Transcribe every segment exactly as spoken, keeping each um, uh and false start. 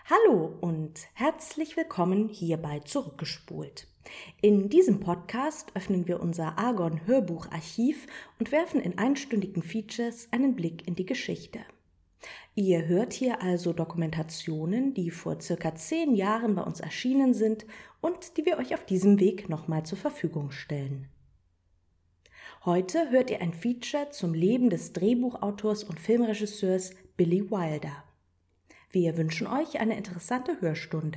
Hallo und herzlich willkommen hier bei Zurückgespult. In diesem Podcast öffnen wir unser Argon-Hörbucharchiv und werfen in einstündigen Features einen Blick in die Geschichte. Ihr hört hier also Dokumentationen, die vor circa zehn Jahren bei uns erschienen sind und die wir euch auf diesem Weg nochmal zur Verfügung stellen. Heute hört ihr ein Feature zum Leben des Drehbuchautors und Filmregisseurs Billy Wilder. Wir wünschen euch eine interessante Hörstunde.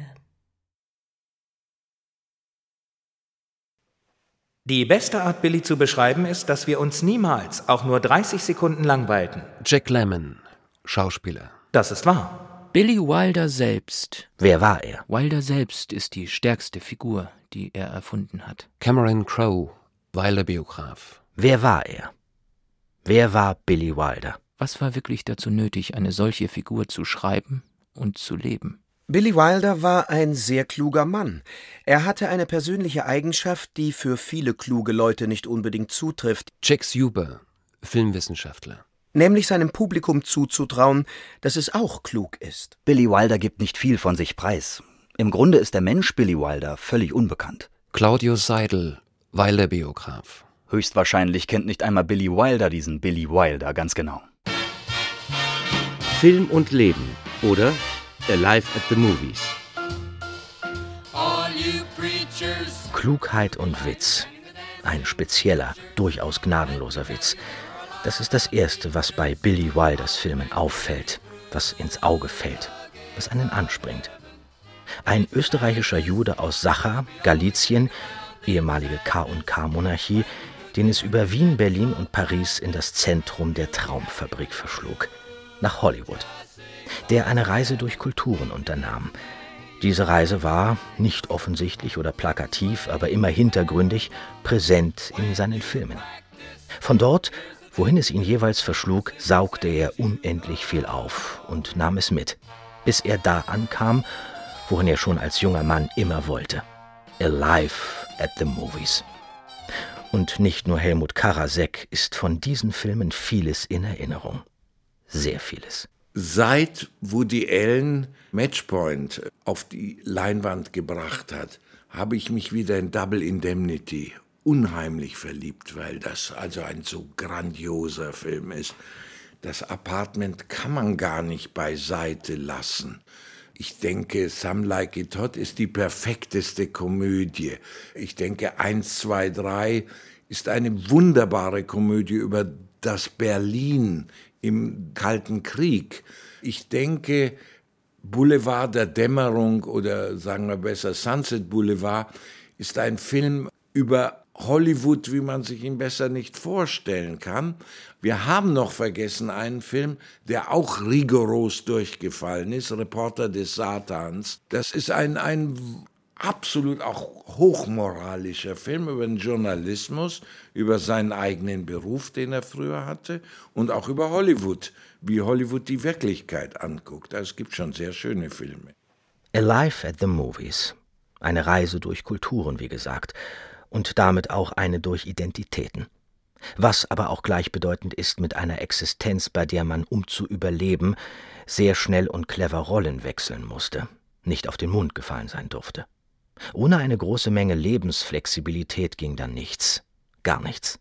Die beste Art, Billy zu beschreiben, ist, dass wir uns niemals auch nur dreißig Sekunden langweilten. Jack Lemmon, Schauspieler. Das ist wahr. Billy Wilder selbst. Wer war er? Wilder selbst ist die stärkste Figur, die er erfunden hat. Cameron Crowe, Wilder-Biograf. Wer war er? Wer war Billy Wilder? Was war wirklich dazu nötig, eine solche Figur zu schreiben und zu leben? Billy Wilder war ein sehr kluger Mann. Er hatte eine persönliche Eigenschaft, die für viele kluge Leute nicht unbedingt zutrifft. Jack Huber, Filmwissenschaftler. Nämlich seinem Publikum zuzutrauen, dass es auch klug ist. Billy Wilder gibt nicht viel von sich preis. Im Grunde ist der Mensch Billy Wilder völlig unbekannt. Claudius Seidel, Wilder-Biograf. Höchstwahrscheinlich kennt nicht einmal Billy Wilder diesen Billy Wilder ganz genau. Film und Leben oder Alive at the Movies. Klugheit und Witz. Ein spezieller, durchaus gnadenloser Witz. Das ist das Erste, was bei Billy Wilders Filmen auffällt, was ins Auge fällt, was einen anspringt. Ein österreichischer Jude aus Sacha, Galizien, ehemalige K und K-Monarchie, den es über Wien, Berlin und Paris in das Zentrum der Traumfabrik verschlug, nach Hollywood, der eine Reise durch Kulturen unternahm. Diese Reise war, nicht offensichtlich oder plakativ, aber immer hintergründig, präsent in seinen Filmen. Von dort, wohin es ihn jeweils verschlug, saugte er unendlich viel auf und nahm es mit, bis er da ankam, wohin er schon als junger Mann immer wollte. Alive at the Movies. Und nicht nur Helmut Karasek ist von diesen Filmen vieles in Erinnerung. Sehr vieles. Seit Woody Allen Matchpoint auf die Leinwand gebracht hat, habe ich mich wieder in Double Indemnity unheimlich verliebt, weil das also ein so grandioser Film ist. Das Apartment kann man gar nicht beiseite lassen. Ich denke, Some Like It Hot ist die perfekteste Komödie. Ich denke, eins, zwei, drei ist eine wunderbare Komödie über das Berlin im Kalten Krieg. Ich denke, Boulevard der Dämmerung oder sagen wir besser Sunset Boulevard ist ein Film über Hollywood, wie man sich ihn besser nicht vorstellen kann. Wir haben noch vergessen einen Film, der auch rigoros durchgefallen ist, Reporter des Satans. Das ist ein, ein absolut auch hochmoralischer Film über den Journalismus, über seinen eigenen Beruf, den er früher hatte und auch über Hollywood, wie Hollywood die Wirklichkeit anguckt. Es gibt schon sehr schöne Filme. Alive at the Movies. Eine Reise durch Kulturen, wie gesagt. Und damit auch eine durch Identitäten. Was aber auch gleichbedeutend ist mit einer Existenz, bei der man, um zu überleben, sehr schnell und clever Rollen wechseln musste, nicht auf den Mund gefallen sein durfte. Ohne eine große Menge Lebensflexibilität ging dann nichts, gar nichts.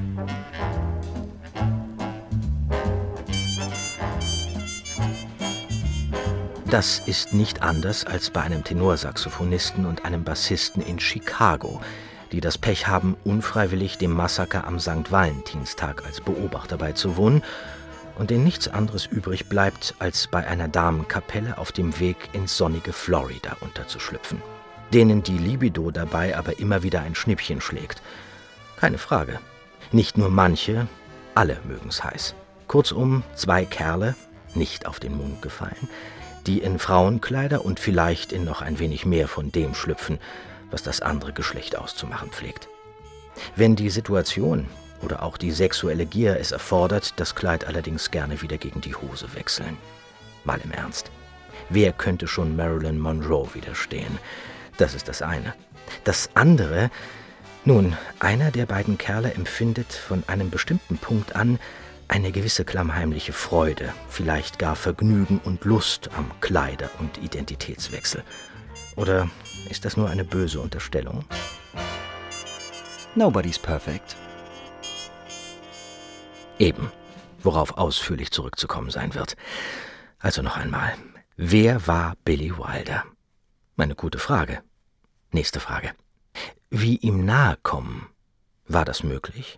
Das ist nicht anders als bei einem Tenorsaxophonisten und einem Bassisten in Chicago, die das Pech haben, unfreiwillig dem Massaker am Sankt Valentinstag als Beobachter beizuwohnen und denen nichts anderes übrig bleibt, als bei einer Damenkapelle auf dem Weg ins sonnige Florida unterzuschlüpfen. Denen die Libido dabei aber immer wieder ein Schnippchen schlägt. Keine Frage. Nicht nur manche, alle mögen's heiß. Kurzum, zwei Kerle, nicht auf den Mund gefallen, die in Frauenkleider und vielleicht in noch ein wenig mehr von dem schlüpfen, was das andere Geschlecht auszumachen pflegt. Wenn die Situation oder auch die sexuelle Gier es erfordert, das Kleid allerdings gerne wieder gegen die Hose wechseln. Mal im Ernst. Wer könnte schon Marilyn Monroe widerstehen? Das ist das eine. Das andere, nun, einer der beiden Kerle empfindet von einem bestimmten Punkt an Eine gewisse klammheimliche Freude, vielleicht gar Vergnügen und Lust am Kleider- und Identitätswechsel. Oder ist das nur eine böse Unterstellung? Nobody's perfect. Eben, worauf ausführlich zurückzukommen sein wird. Also noch einmal, wer war Billy Wilder? Eine gute Frage. Nächste Frage. Wie ihm nahe kommen, war das möglich?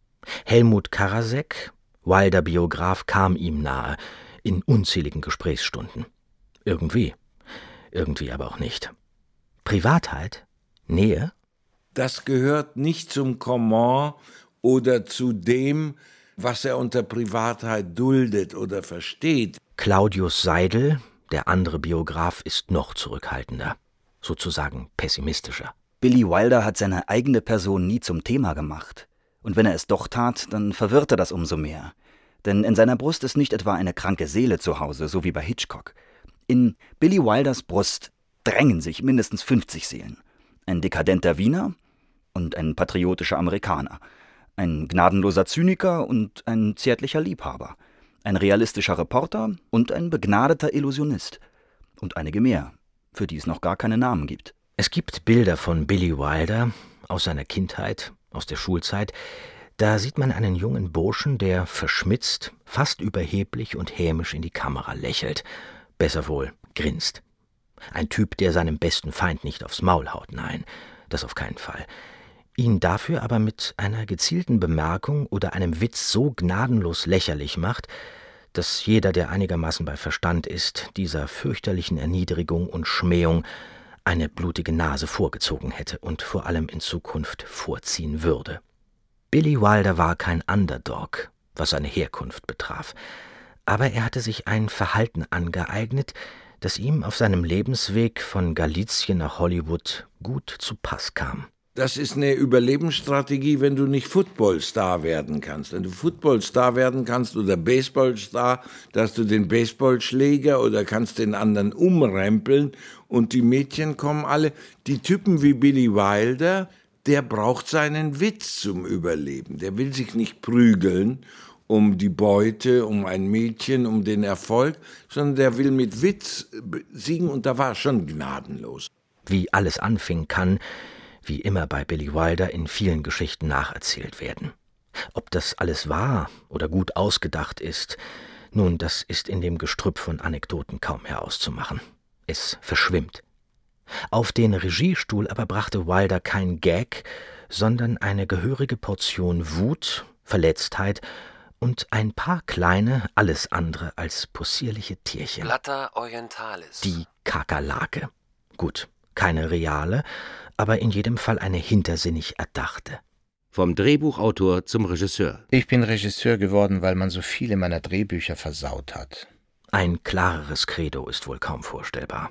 Helmut Karasek, Wilder-Biograf, kam ihm nahe, in unzähligen Gesprächsstunden. Irgendwie, irgendwie aber auch nicht. Privatheit? Nähe? Das gehört nicht zum Comment oder zu dem, was er unter Privatheit duldet oder versteht. Claudius Seidel, der andere Biograf, ist noch zurückhaltender, sozusagen pessimistischer. Billy Wilder hat seine eigene Person nie zum Thema gemacht. Und wenn er es doch tat, dann verwirrt er das umso mehr. Denn in seiner Brust ist nicht etwa eine kranke Seele zu Hause, so wie bei Hitchcock. In Billy Wilders Brust drängen sich mindestens fünfzig Seelen. Ein dekadenter Wiener und ein patriotischer Amerikaner. Ein gnadenloser Zyniker und ein zärtlicher Liebhaber. Ein realistischer Reporter und ein begnadeter Illusionist. Und einige mehr, für die es noch gar keine Namen gibt. Es gibt Bilder von Billy Wilder aus seiner Kindheit, aus der Schulzeit. Da sieht man einen jungen Burschen, der verschmitzt, fast überheblich und hämisch in die Kamera lächelt. Besser wohl, grinst. Ein Typ, der seinem besten Feind nicht aufs Maul haut, nein, das auf keinen Fall. Ihn dafür aber mit einer gezielten Bemerkung oder einem Witz so gnadenlos lächerlich macht, dass jeder, der einigermaßen bei Verstand ist, dieser fürchterlichen Erniedrigung und Schmähung eine blutige Nase vorgezogen hätte und vor allem in Zukunft vorziehen würde. Billy Wilder war kein Underdog, was seine Herkunft betraf, aber er hatte sich ein Verhalten angeeignet, das ihm auf seinem Lebensweg von Galizien nach Hollywood gut zu Pass kam. Das ist eine Überlebensstrategie, wenn du nicht Footballstar werden kannst. Wenn du Footballstar werden kannst oder Baseballstar, da hast du den Baseballschläger oder kannst den anderen umrempeln und die Mädchen kommen alle. Die Typen wie Billy Wilder, der braucht seinen Witz zum Überleben. Der will sich nicht prügeln um die Beute, um ein Mädchen, um den Erfolg, sondern der will mit Witz siegen und da war er schon gnadenlos. Wie alles anfing, kann, wie immer bei Billy Wilder, in vielen Geschichten nacherzählt werden. Ob das alles wahr oder gut ausgedacht ist, nun, das ist in dem Gestrüpp von Anekdoten kaum herauszumachen. Es verschwimmt. Auf den Regiestuhl aber brachte Wilder kein Gag, sondern eine gehörige Portion Wut, Verletztheit und ein paar kleine, alles andere als possierliche Tierchen. Blatta orientalis. Die Kakerlake. Gut, keine reale, aber in jedem Fall eine hintersinnig erdachte. Vom Drehbuchautor zum Regisseur. Ich bin Regisseur geworden, weil man so viele meiner Drehbücher versaut hat. Ein klareres Credo ist wohl kaum vorstellbar.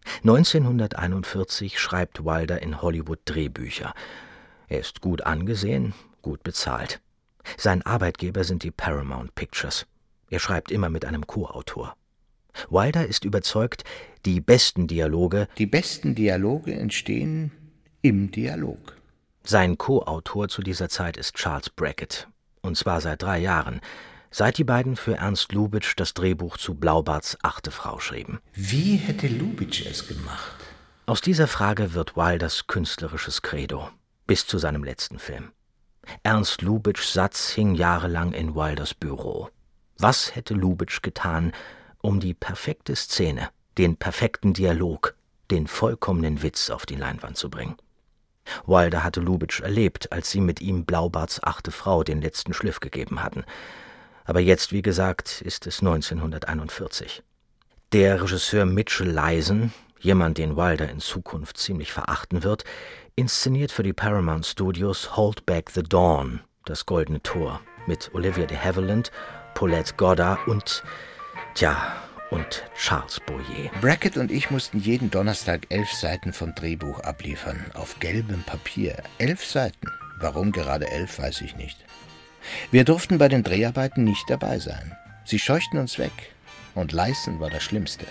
neunzehnhunderteinundvierzig schreibt Wilder in Hollywood Drehbücher. Er ist gut angesehen, gut bezahlt. Sein Arbeitgeber sind die Paramount Pictures. Er schreibt immer mit einem Co-Autor. Wilder ist überzeugt, die besten Dialoge Die besten Dialoge entstehen im Dialog. Sein Co-Autor zu dieser Zeit ist Charles Brackett, und zwar seit drei Jahren, seit die beiden für Ernst Lubitsch das Drehbuch zu Blaubarts Achte Frau schrieben. Wie hätte Lubitsch es gemacht? Aus dieser Frage wird Wilders künstlerisches Credo, bis zu seinem letzten Film. Ernst Lubitschs Satz hing jahrelang in Wilders Büro. Was hätte Lubitsch getan, um die perfekte Szene, den perfekten Dialog, den vollkommenen Witz auf die Leinwand zu bringen? Wilder hatte Lubitsch erlebt, als sie mit ihm Blaubarts Achte Frau den letzten Schliff gegeben hatten. Aber jetzt, wie gesagt, ist es neunzehnhunderteinundvierzig. Der Regisseur Mitchell Leisen, jemand, den Wilder in Zukunft ziemlich verachten wird, inszeniert für die Paramount Studios Hold Back the Dawn, das Goldene Tor, mit Olivia de Havilland, Paulette Goddard und, tja, und Charles Boyer. Brackett und ich mussten jeden Donnerstag elf Seiten vom Drehbuch abliefern, auf gelbem Papier. Elf Seiten. Warum gerade elf, weiß ich nicht. Wir durften bei den Dreharbeiten nicht dabei sein. Sie scheuchten uns weg. Und Leisen war das Schlimmste.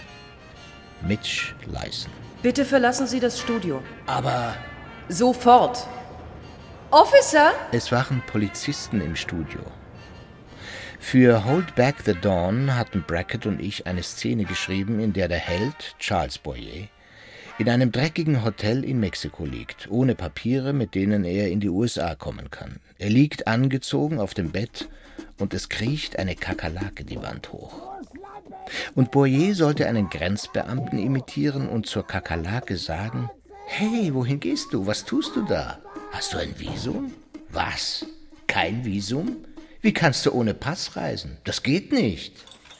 Mitch Leisen. Bitte verlassen Sie das Studio. Aber sofort. Officer? Es waren Polizisten im Studio. Für Hold Back the Dawn hatten Brackett und ich eine Szene geschrieben, in der der Held, Charles Boyer, in einem dreckigen Hotel in Mexiko liegt, ohne Papiere, mit denen er in die U S A kommen kann. Er liegt angezogen auf dem Bett und es kriecht eine Kakerlake die Wand hoch. Und Boyer sollte einen Grenzbeamten imitieren und zur Kakerlake sagen: »Hey, wohin gehst du? Was tust du da? Hast du ein Visum?« »Was? Kein Visum? Wie kannst du ohne Pass reisen? Das geht nicht.«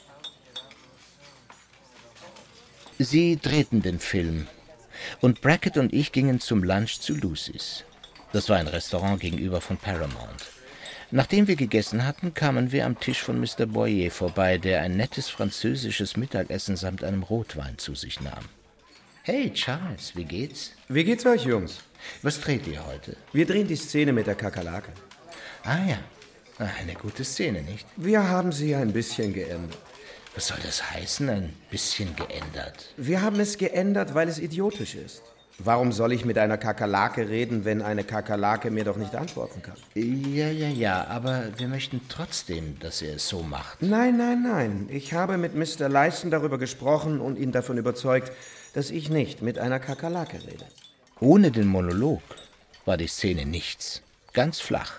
Sie drehten den Film und Brackett und ich gingen zum Lunch zu Lucy's. Das war ein Restaurant gegenüber von Paramount. Nachdem wir gegessen hatten, kamen wir am Tisch von Mister Boyer vorbei, der ein nettes französisches Mittagessen samt einem Rotwein zu sich nahm. »Hey, Charles, wie geht's?« »Wie geht's euch, Jungs?« »Was dreht ihr heute?« »Wir drehen die Szene mit der Kakerlake.« »Ah ja, eine gute Szene, nicht?« »Wir haben sie ein bisschen geändert.« »Was soll das heißen, ein bisschen geändert?« »Wir haben es geändert, weil es idiotisch ist. Warum soll ich mit einer Kakerlake reden, wenn eine Kakerlake mir doch nicht antworten kann?« »Ja, ja, ja, aber wir möchten trotzdem, dass er es so macht.« »Nein, nein, nein. Ich habe mit Mister Leisten darüber gesprochen und ihn davon überzeugt, dass ich nicht mit einer Kakerlake rede.« Ohne den Monolog war die Szene nichts. Ganz flach.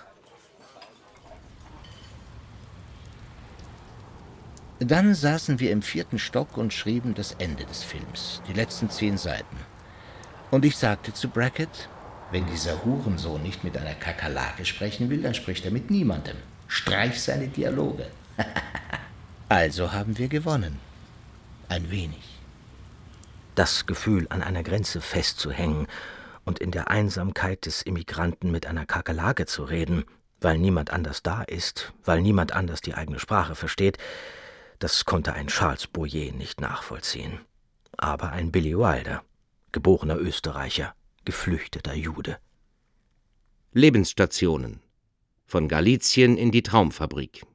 Dann saßen wir im vierten Stock und schrieben das Ende des Films, die letzten zehn Seiten. Und ich sagte zu Brackett: »Wenn dieser Hurensohn nicht mit einer Kakerlake sprechen will, dann spricht er mit niemandem. Streich seine Dialoge.« Also haben wir gewonnen. Ein wenig. Das Gefühl, an einer Grenze festzuhängen und in der Einsamkeit des Immigranten mit einer Kakerlake zu reden, weil niemand anders da ist, weil niemand anders die eigene Sprache versteht, das konnte ein Charles Boyer nicht nachvollziehen. Aber ein Billy Wilder, geborener Österreicher, geflüchteter Jude. Lebensstationen. Von Galizien in die Traumfabrik.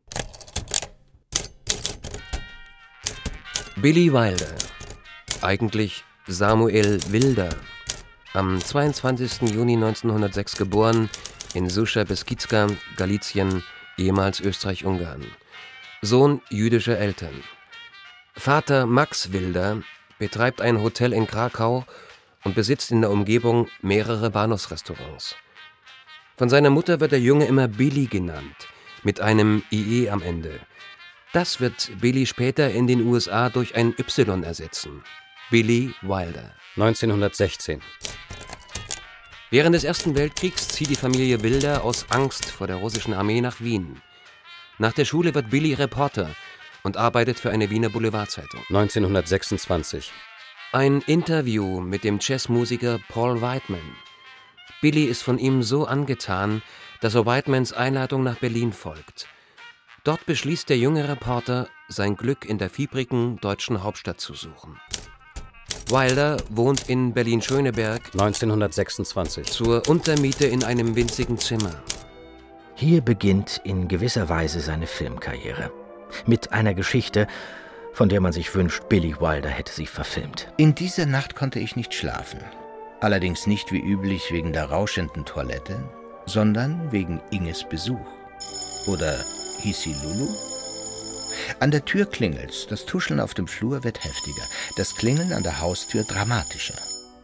Billy Wilder, eigentlich Samuel Wilder, am zweiundzwanzigsten Juni neunzehnhundertsechs geboren, in Susza Beskidzka, Galizien, ehemals Österreich-Ungarn. Sohn jüdischer Eltern. Vater Max Wilder betreibt ein Hotel in Krakau und besitzt in der Umgebung mehrere Bahnhofsrestaurants. Von seiner Mutter wird der Junge immer Billy genannt, mit einem I E am Ende. Das wird Billy später in den U S A durch ein Y ersetzen. Billy Wilder. neunzehnhundertsechzehn. Während des Ersten Weltkriegs zieht die Familie Wilder aus Angst vor der russischen Armee nach Wien. Nach der Schule wird Billy Reporter und arbeitet für eine Wiener Boulevardzeitung. neunzehnhundertsechsundzwanzig. Ein Interview mit dem Jazzmusiker Paul Whiteman. Billy ist von ihm so angetan, dass er Whitemans Einladung nach Berlin folgt. Dort beschließt der junge Reporter, sein Glück in der fiebrigen deutschen Hauptstadt zu suchen. Wilder wohnt in Berlin-Schöneberg neunzehnhundertsechsundzwanzig. zur Untermiete in einem winzigen Zimmer. Hier beginnt in gewisser Weise seine Filmkarriere. Mit einer Geschichte, von der man sich wünscht, Billy Wilder hätte sie verfilmt. In dieser Nacht konnte ich nicht schlafen. Allerdings nicht wie üblich wegen der rauschenden Toilette, sondern wegen Inges Besuch. Oder hieß sie Lulu? An der Tür klingelt's, das Tuscheln auf dem Flur wird heftiger, das Klingeln an der Haustür dramatischer.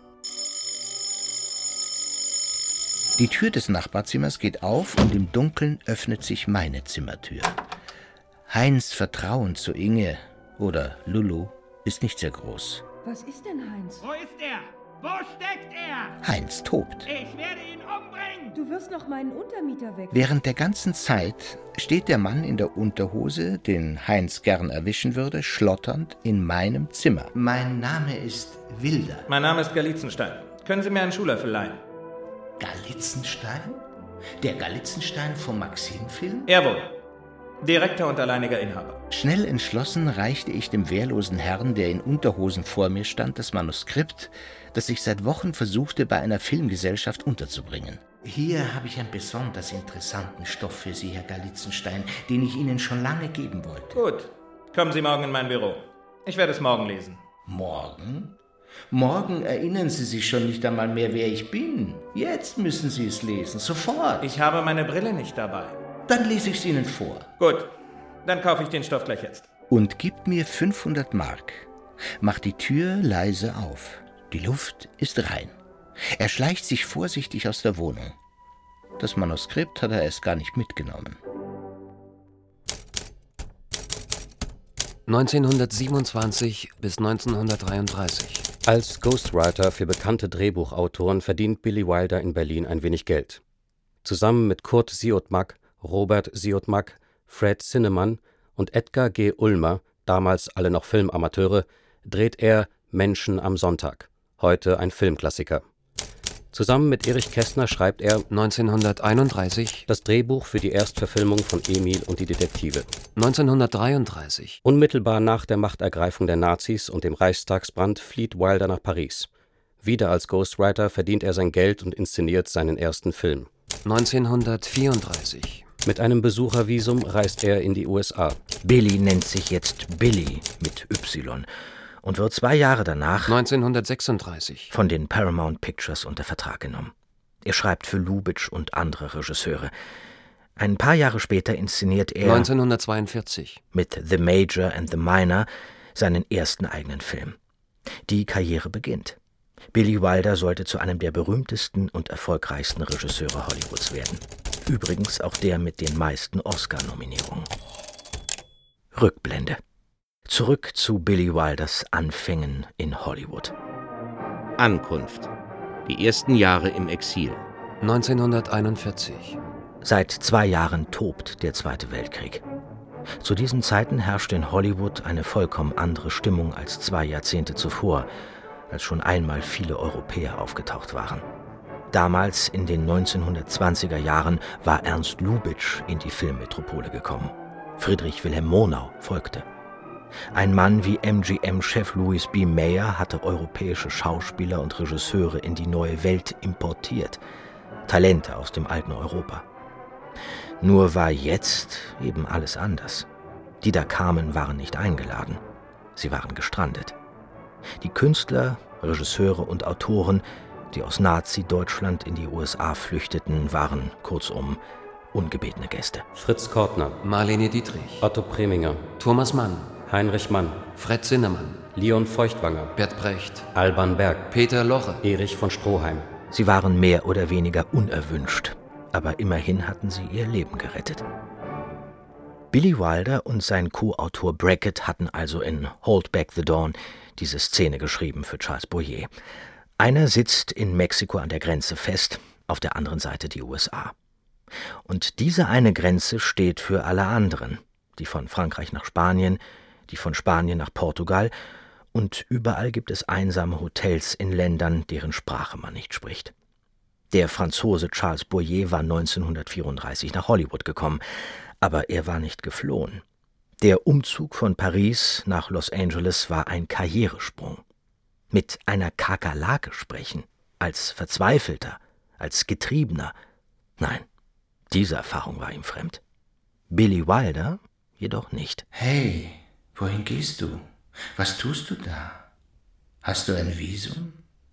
Die Tür des Nachbarzimmers geht auf und im Dunkeln öffnet sich meine Zimmertür. Heinz' Vertrauen zu Inge oder Lulu ist nicht sehr groß. Was ist denn Heinz? Wo ist er? Wo steckt er? Heinz tobt. Ich werde ihn umbringen. Du wirst noch meinen Untermieter weg. Während der ganzen Zeit steht der Mann in der Unterhose, den Heinz gern erwischen würde, schlotternd in meinem Zimmer. Mein Name ist Wilder. Mein Name ist Galitzenstein. Können Sie mir einen Schuhlöffel leihen? Galitzenstein? Der Galitzenstein vom Maxim-Film? Jawohl. Direkter und alleiniger Inhaber. Schnell entschlossen reichte ich dem wehrlosen Herrn, der in Unterhosen vor mir stand, das Manuskript, das ich seit Wochen versuchte, bei einer Filmgesellschaft unterzubringen. Hier habe ich einen besonders interessanten Stoff für Sie, Herr Galitzenstein, den ich Ihnen schon lange geben wollte. Gut. Kommen Sie morgen in mein Büro. Ich werde es morgen lesen. Morgen? Morgen erinnern Sie sich schon nicht einmal mehr, wer ich bin. Jetzt müssen Sie es lesen, sofort. Ich habe meine Brille nicht dabei. Dann lese ich es Ihnen vor. Gut. Dann kaufe ich den Stoff gleich jetzt. Und gibt mir fünfhundert Mark. Macht die Tür leise auf. Die Luft ist rein. Er schleicht sich vorsichtig aus der Wohnung. Das Manuskript hat er erst gar nicht mitgenommen. neunzehnhundertsiebenundzwanzig bis neunzehnhundertdreiunddreißig. Als Ghostwriter für bekannte Drehbuchautoren verdient Billy Wilder in Berlin ein wenig Geld. Zusammen mit Kurt Siodmak, Robert Siodmak, Fred Zinnemann und Edgar G. Ulmer, damals alle noch Filmamateure, dreht er Menschen am Sonntag, heute ein Filmklassiker. Zusammen mit Erich Kästner schreibt er neunzehnhunderteinunddreißig das Drehbuch für die Erstverfilmung von Emil und die Detektive. neunzehnhundertdreiunddreißig. Unmittelbar nach der Machtergreifung der Nazis und dem Reichstagsbrand flieht Wilder nach Paris. Wieder als Ghostwriter verdient er sein Geld und inszeniert seinen ersten Film. neunzehnhundertvierunddreißig. Mit einem Besuchervisum reist er in die U S A. Billy nennt sich jetzt Billy mit Y und wird zwei Jahre danach neunzehnhundertsechsunddreißig von den Paramount Pictures unter Vertrag genommen. Er schreibt für Lubitsch und andere Regisseure. Ein paar Jahre später inszeniert er neunzehnhundertzweiundvierzig mit The Major and the Minor seinen ersten eigenen Film. Die Karriere beginnt. Billy Wilder sollte zu einem der berühmtesten und erfolgreichsten Regisseure Hollywoods werden. Übrigens auch der mit den meisten Oscar-Nominierungen. Rückblende. Zurück zu Billy Wilders Anfängen in Hollywood. Ankunft. Die ersten Jahre im Exil. neunzehnhunderteinundvierzig. Seit zwei Jahren tobt der Zweite Weltkrieg. Zu diesen Zeiten herrscht in Hollywood eine vollkommen andere Stimmung als zwei Jahrzehnte zuvor, als schon einmal viele Europäer aufgetaucht waren. Damals, in den neunzehnhundertzwanziger Jahren, war Ernst Lubitsch in die Filmmetropole gekommen. Friedrich Wilhelm Murnau folgte. Ein Mann wie M G M-Chef Louis B. Mayer hatte europäische Schauspieler und Regisseure in die neue Welt importiert. Talente aus dem alten Europa. Nur war jetzt eben alles anders. Die da kamen, waren nicht eingeladen. Sie waren gestrandet. Die Künstler, Regisseure und Autoren, die aus Nazi-Deutschland in die U S A flüchteten, waren kurzum ungebetene Gäste. Fritz Kortner, Marlene Dietrich, Otto Preminger, Thomas Mann, Heinrich Mann, Fred Zinnemann, Leon Feuchtwanger, Bert Brecht, Alban Berg, Peter Loche, Erich von Stroheim. Sie waren mehr oder weniger unerwünscht, aber immerhin hatten sie ihr Leben gerettet. Billy Wilder und sein Co-Autor Brackett hatten also in Hold Back the Dawn diese Szene geschrieben für Charles Boyer. Einer sitzt in Mexiko an der Grenze fest, auf der anderen Seite die U S A. Und diese eine Grenze steht für alle anderen, die von Frankreich nach Spanien, die von Spanien nach Portugal, und überall gibt es einsame Hotels in Ländern, deren Sprache man nicht spricht. Der Franzose Charles Boyer war neunzehnhundertvierunddreißig nach Hollywood gekommen, aber er war nicht geflohen. Der Umzug von Paris nach Los Angeles war ein Karrieresprung. Mit einer Kakerlake sprechen, als Verzweifelter, als Getriebener. Nein, diese Erfahrung war ihm fremd. Billy Wilder jedoch nicht. Hey, wohin gehst du? Was tust du da? Hast du ein Visum?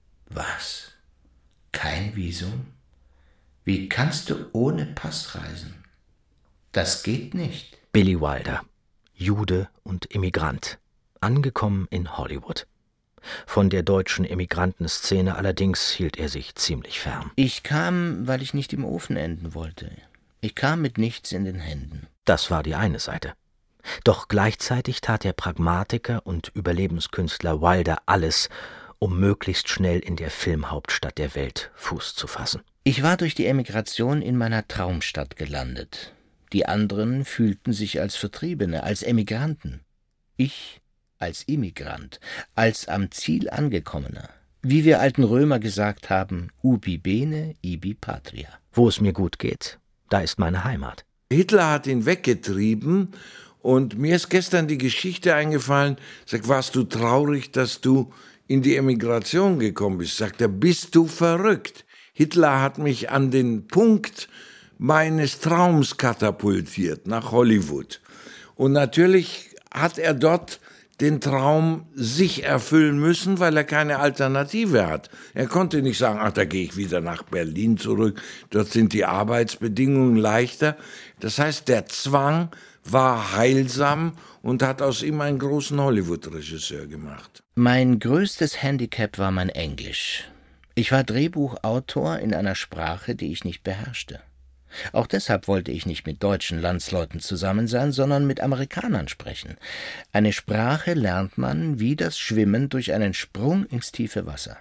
Was? Kein Visum? Wie kannst du ohne Pass reisen? Das geht nicht. Billy Wilder, Jude und Immigrant, angekommen in Hollywood. Von der deutschen Emigrantenszene allerdings hielt er sich ziemlich fern. Ich kam, weil ich nicht im Ofen enden wollte. Ich kam mit nichts in den Händen. Das war die eine Seite. Doch gleichzeitig tat der Pragmatiker und Überlebenskünstler Wilder alles, um möglichst schnell in der Filmhauptstadt der Welt Fuß zu fassen. Ich war durch die Emigration in meiner Traumstadt gelandet. Die anderen fühlten sich als Vertriebene, als Emigranten. Ich als Immigrant, als am Ziel Angekommener. Wie wir alten Römer gesagt haben, ubi bene, ibi patria. Wo es mir gut geht, da ist meine Heimat. Hitler hat ihn weggetrieben und mir ist gestern die Geschichte eingefallen. Sag, warst du traurig, dass du in die Emigration gekommen bist? Sagt er, bist du verrückt? Hitler hat mich an den Punkt meines Traums katapultiert nach Hollywood. Und natürlich hat er dort den Traum sich erfüllen müssen, weil er keine Alternative hat. Er konnte nicht sagen, ach, da gehe ich wieder nach Berlin zurück, dort sind die Arbeitsbedingungen leichter. Das heißt, der Zwang war heilsam und hat aus ihm einen großen Hollywood-Regisseur gemacht. Mein größtes Handicap war mein Englisch. Ich war Drehbuchautor in einer Sprache, die ich nicht beherrschte. Auch deshalb wollte ich nicht mit deutschen Landsleuten zusammen sein, sondern mit Amerikanern sprechen. Eine Sprache lernt man wie das Schwimmen durch einen Sprung ins tiefe Wasser.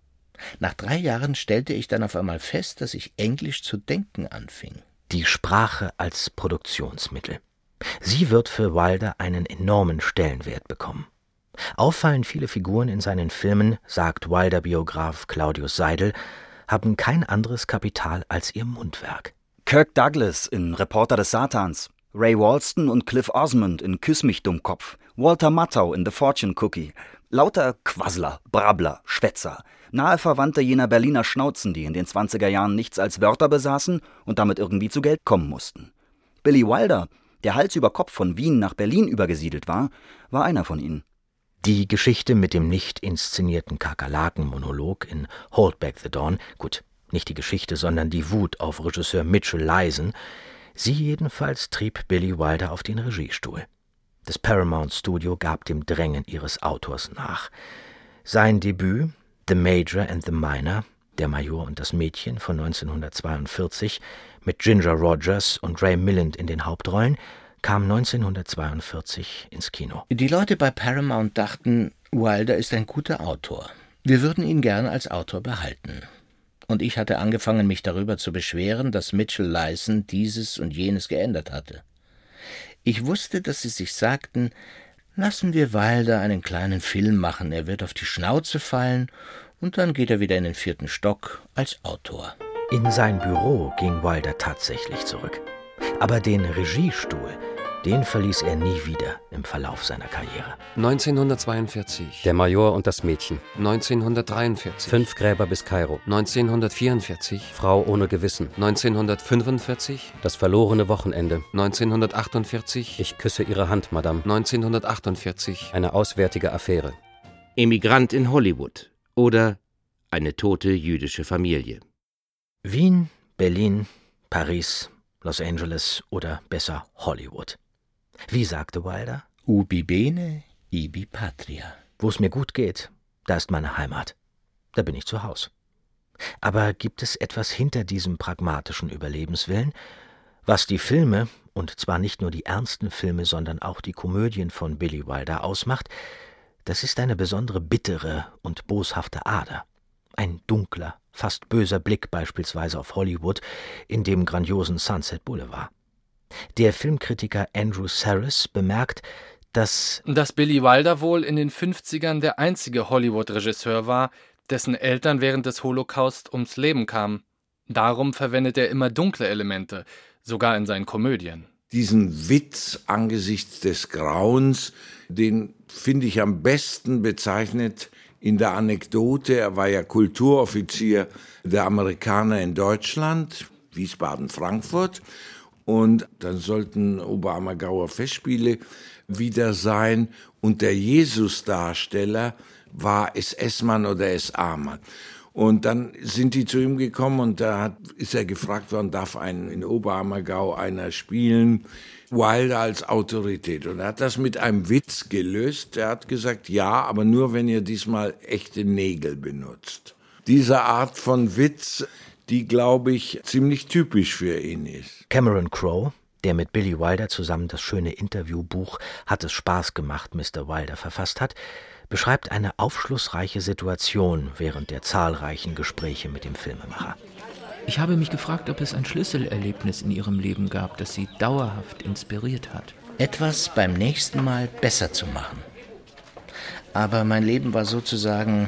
Nach drei Jahren stellte ich dann auf einmal fest, dass ich Englisch zu denken anfing. Die Sprache als Produktionsmittel. Sie wird für Wilder einen enormen Stellenwert bekommen. Auffallend viele Figuren in seinen Filmen, sagt Wilder-Biograf Claudius Seidel, haben kein anderes Kapital als ihr Mundwerk. Kirk Douglas in Reporter des Satans, Ray Walston und Cliff Osmond in Küss mich, Dummkopf, Walter Matthau in The Fortune Cookie. Lauter Quassler, Brabbler, Schwätzer, nahe Verwandte jener Berliner Schnauzen, die in den zwanziger Jahren nichts als Wörter besaßen und damit irgendwie zu Geld kommen mussten. Billy Wilder, der Hals über Kopf von Wien nach Berlin übergesiedelt war, war einer von ihnen. Die Geschichte mit dem nicht inszenierten Kakerlaken-Monolog in Hold Back the Dawn, gut, nicht die Geschichte, sondern die Wut auf Regisseur Mitchell Leisen, sie jedenfalls trieb Billy Wilder auf den Regiestuhl. Das Paramount Studio gab dem Drängen ihres Autors nach. Sein Debüt, The Major and the Minor, Der Major und das Mädchen von neunzehnhundertzweiundvierzig, mit Ginger Rogers und Ray Milland in den Hauptrollen, kam neunzehnhundertzweiundvierzig ins Kino. Die Leute bei Paramount dachten, Wilder ist ein guter Autor. Wir würden ihn gern als Autor behalten. Und ich hatte angefangen, mich darüber zu beschweren, dass Mitchell Leisen dieses und jenes geändert hatte. Ich wusste, dass sie sich sagten, lassen wir Wilder einen kleinen Film machen, er wird auf die Schnauze fallen und dann geht er wieder in den vierten Stock als Autor. In sein Büro ging Wilder tatsächlich zurück. Aber den Regiestuhl, den verließ er nie wieder im Verlauf seiner Karriere. neunzehnhundertzweiundvierzig. Der Major und das Mädchen. neunzehnhundertdreiundvierzig. Fünf Gräber bis Kairo. neunzehnhundertvierundvierzig. Frau ohne Gewissen. neunzehnhundertfünfundvierzig. Das verlorene Wochenende. neunzehnhundertachtundvierzig. Ich küsse Ihre Hand, Madame. neunzehnhundertachtundvierzig. Eine auswärtige Affäre. Emigrant in Hollywood oder Eine tote jüdische Familie. Wien, Berlin, Paris, Los Angeles oder besser Hollywood. Wie sagte Wilder? Ubi bene, ibi patria. Wo es mir gut geht, da ist meine Heimat. Da bin ich zu Haus. Aber gibt es etwas hinter diesem pragmatischen Überlebenswillen, was die Filme, und zwar nicht nur die ernsten Filme, sondern auch die Komödien von Billy Wilder ausmacht? Das ist eine besondere bittere und boshafte Ader. Ein dunkler, fast böser Blick beispielsweise auf Hollywood in dem grandiosen Sunset Boulevard. Der Filmkritiker Andrew Sarris bemerkt, dass, dass Billy Wilder wohl in den fünfzigern der einzige Hollywood-Regisseur war, dessen Eltern während des Holocaust ums Leben kamen. Darum verwendet er immer dunkle Elemente, sogar in seinen Komödien. Diesen Witz angesichts des Grauens, den finde ich am besten bezeichnet in der Anekdote. Er war ja Kulturoffizier der Amerikaner in Deutschland, Wiesbaden-Frankfurt. Und dann sollten Oberammergauer Festspiele wieder sein. Und der Jesus-Darsteller war S S-Mann oder S A-Mann. Und dann sind die zu ihm gekommen und da hat, ist er gefragt worden, darf einen in Oberammergau einer spielen? Wilder als Autorität. Und er hat das mit einem Witz gelöst. Er hat gesagt, ja, aber nur, wenn ihr diesmal echte Nägel benutzt. Diese Art von Witz, die, glaube ich, ziemlich typisch für ihn ist. Cameron Crowe, der mit Billy Wilder zusammen das schöne Interviewbuch »Hat es Spaß gemacht, Mister Wilder« verfasst hat, beschreibt eine aufschlussreiche Situation während der zahlreichen Gespräche mit dem Filmemacher. Ich habe mich gefragt, ob es ein Schlüsselerlebnis in Ihrem Leben gab, das Sie dauerhaft inspiriert hat. Etwas beim nächsten Mal besser zu machen. Aber mein Leben war sozusagen,